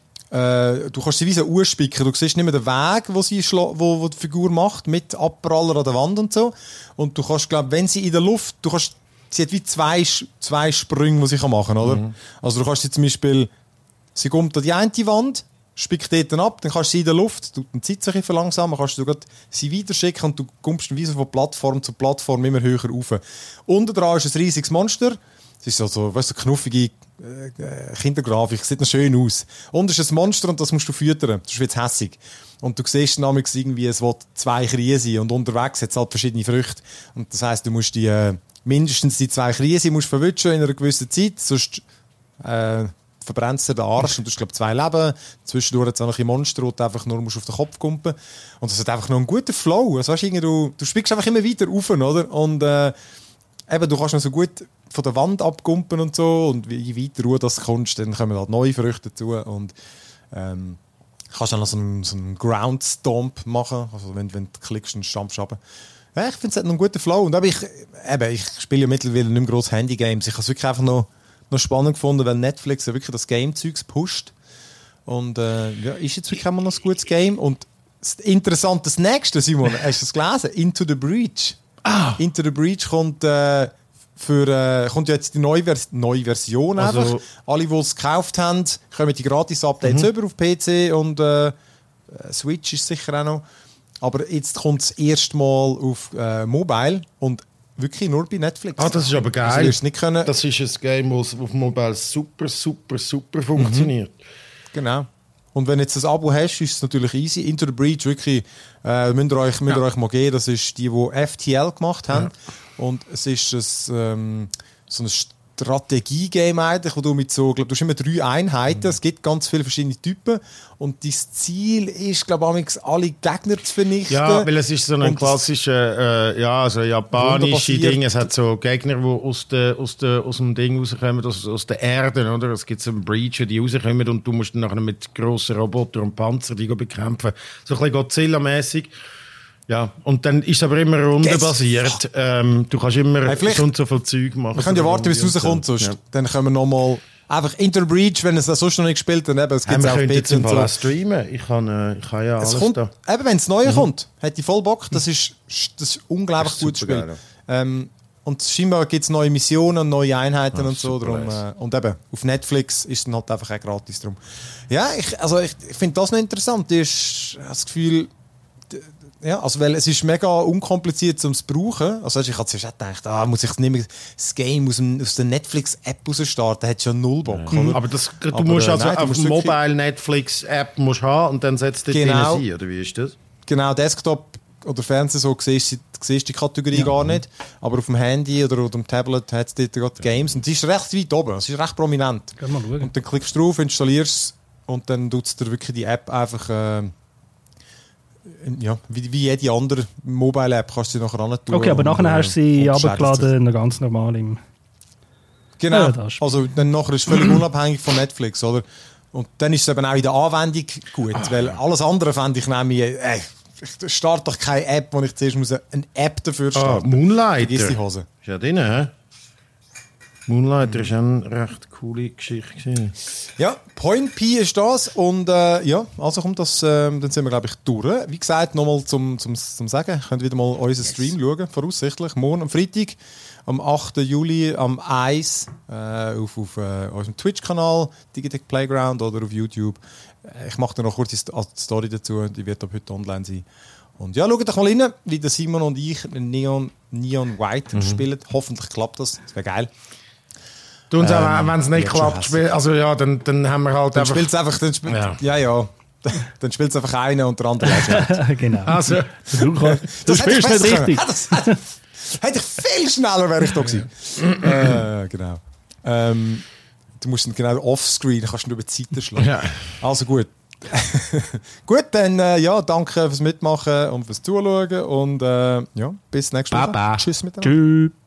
äh, du kannst sie wie so urspicken. Du siehst nicht mehr den Weg, wo, sie schla- wo, wo die Figur macht, mit Abpraller an der Wand und so. Und du kannst, glaube wenn sie in der Luft, du kannst, sie hat wie zwei, zwei Sprünge, die sie machen kann, oder? Mhm. Also du kannst sie zum Beispiel, sie kommt an die eine Wand, spickt dort ab, dann kannst du sie in der Luft, du die Zeit sich verlangsamen, kannst du sie weiterschicken und du kommst dann wie so von Plattform zu Plattform immer höher rauf. Unten dran ist ein riesiges Monster. Es ist so, so, weißt du, so knuffige äh, Kindergrafik, sieht noch schön aus. Unten ist ein Monster und das musst du füttern, das ist jetzt hässig. Und du siehst dann irgendwie, es will zwei Kriege sein und unterwegs hat es halt verschiedene Früchte. Und das heisst, du musst die, äh, mindestens die zwei Kriege musst verwutschen in einer gewissen Zeit, sonst äh, verbrennst du den Arsch und du hast, glaube ich, zwei Leben. Zwischendurch hat es auch noch ein Monster, wo du einfach nur musst auf den Kopf kumpen. Und das hat einfach noch einen guten Flow. Also, weißt, du, du spielst einfach immer weiter rauf, oder? Und äh, eben, du kannst noch so gut von der Wand abkumpen und so. Und je weiter du das kommst, dann kommen halt neue Früchte dazu. Und ähm, kannst dann noch so einen, so einen Ground Stomp machen. Also, wenn, wenn du klickst und stampfst runter. Ja, ich finde, es hat noch einen guten Flow. Und aber ich, eben, ich spiele ja mittlerweile nicht mehr grosse Handy-Games. Ich habe es wirklich einfach noch noch spannend gefunden, weil Netflix ja wirklich das Game-Zeugs pusht. Und äh, ja, ist jetzt wirklich immer noch ein gutes Game. Und das Interessante, das nächste, Simon, hast du das gelesen? Into the Breach. Ah. Into the Breach kommt, äh, für, äh, kommt jetzt die neue, Vers- neue Version. Also, einfach. Alle, die es gekauft haben, kommen die Gratis-Updates mhm. über auf P C und äh, Switch ist sicher auch noch. Aber jetzt kommt es erstmal auf äh, Mobile und wirklich nur bei Netflix. Ah, das ist aber geil. Also, nicht können. Das ist ein Game, das auf Mobile super, super, super funktioniert. Mhm. Genau. Und wenn du jetzt ein Abo hast, ist es natürlich easy. Into the Breach, wirklich, äh, müsst ihr euch, müsst ihr ja. euch mal geben. Das ist die, die F T L gemacht haben. Ja. Und es ist ein, ähm, so ein Strategie-Game eigentlich, wo du mit so, glaub, du hast immer drei Einheiten, mhm. es gibt ganz viele verschiedene Typen und dein Ziel ist, glaube ich, alle Gegner zu vernichten. Ja, weil es ist so ein klassischer, äh, ja, also japanische Ding, es hat so Gegner, die aus, de, aus, de, aus dem Ding rauskommen, aus, aus der Erde, oder? Es gibt so einen Breach, die rauskommen und du musst dann nachher mit grossen Robotern und Panzer die bekämpfen. So ein bisschen Godzilla-mäßig. Ja, und dann ist es aber immer rundenbasiert. Ähm, du kannst immer hey, so und so viel Zeug machen. Wir können ja warten, bis es rauskommt, sonst. Ja. Dann können wir nochmal einfach Into the Breach, wenn es das sonst noch nicht gespielt hat, es gibt es auf P C und so. Streamen. Ich kann, äh, ich kann ja alles kommt, da. Eben, wenn es neu mhm. kommt, hätte ich voll Bock. Das ist, das ist unglaublich das ist gutes Spiel. Geil, ja. ähm, und scheinbar gibt es neue Missionen und neue Einheiten ah, und so. Drum, äh, und eben, auf Netflix ist es dann halt einfach auch gratis drum. Ja, ich, also ich, ich finde das noch interessant. Ich habe das Gefühl, ja, also weil es ist mega unkompliziert zum brauchen. Also ich hatte zuerst gedacht, ah, muss ich nicht mehr das Game aus, dem, aus der Netflix-App raus starten, hat schon null Bock. Mhm. Aber das, du Aber, musst also nein, auf Mobile Netflix-App musst haben und dann setzt du genau, drin sein, oder wie ist das? Genau, Desktop oder Fernseher so siehst du die Kategorie ja. gar nicht. Aber auf dem Handy oder auf dem Tablet hat es dort gerade Games und die ist recht weit oben, es ist recht prominent. Und dann klickst du drauf, installierst es und dann tut es dir wirklich die App einfach... Äh, ja, wie, wie jede andere Mobile-App kannst du sie nachher ran tun. Okay, aber nachher hast du sie runtergeladen, noch ganz normal im... Genau, ja, also dann nachher ist es völlig unabhängig von Netflix, oder? Und dann ist es eben auch in der Anwendung gut, ah, weil alles andere fände ich nämlich, ey, ich starte doch keine App, wo ich zuerst muss eine App dafür starten. Ah, Moonlighter. Vergiss die Hose. Ist ja drin, hä? Moonlighter war mhm. eine recht coole Geschichte. Ja, Point P ist das und äh, ja, also kommt das, äh, dann sind wir glaube ich durch. Wie gesagt, nochmal zum, zum, zum Sagen, könnt wieder mal unseren Stream schauen, voraussichtlich, morgen am Freitag, am achten Juli, am eins äh, auf, auf äh, unserem Twitch-Kanal, Digitech Playground oder auf YouTube. Ich mache dann noch kurz die Story dazu, die wird ab heute online sein. Und ja, schaut doch mal rein, wie der Simon und ich Neon, Neon White mhm. spielen. Hoffentlich klappt das, das wäre geil. Du uns ähm, auch, wenn es nicht klappt, spiel, also ja, dann, dann haben wir halt dann einfach... Spielt's einfach dann spiel, ja. ja, ja. Dann spielt es einfach einer und der andere lässt. Genau. Also, du, du, du spielst nicht richtig. Das, das, das, hätte ich viel schneller wäre ich da gewesen. äh, genau. Ähm, du musst dann genau offscreen, kannst du über die Seite schlagen. Ja. Also gut. Gut, dann äh, ja, danke fürs Mitmachen und fürs Zuschauen und äh, ja, bis nächste Woche. Baba. Tschüss miteinander. Tschüss.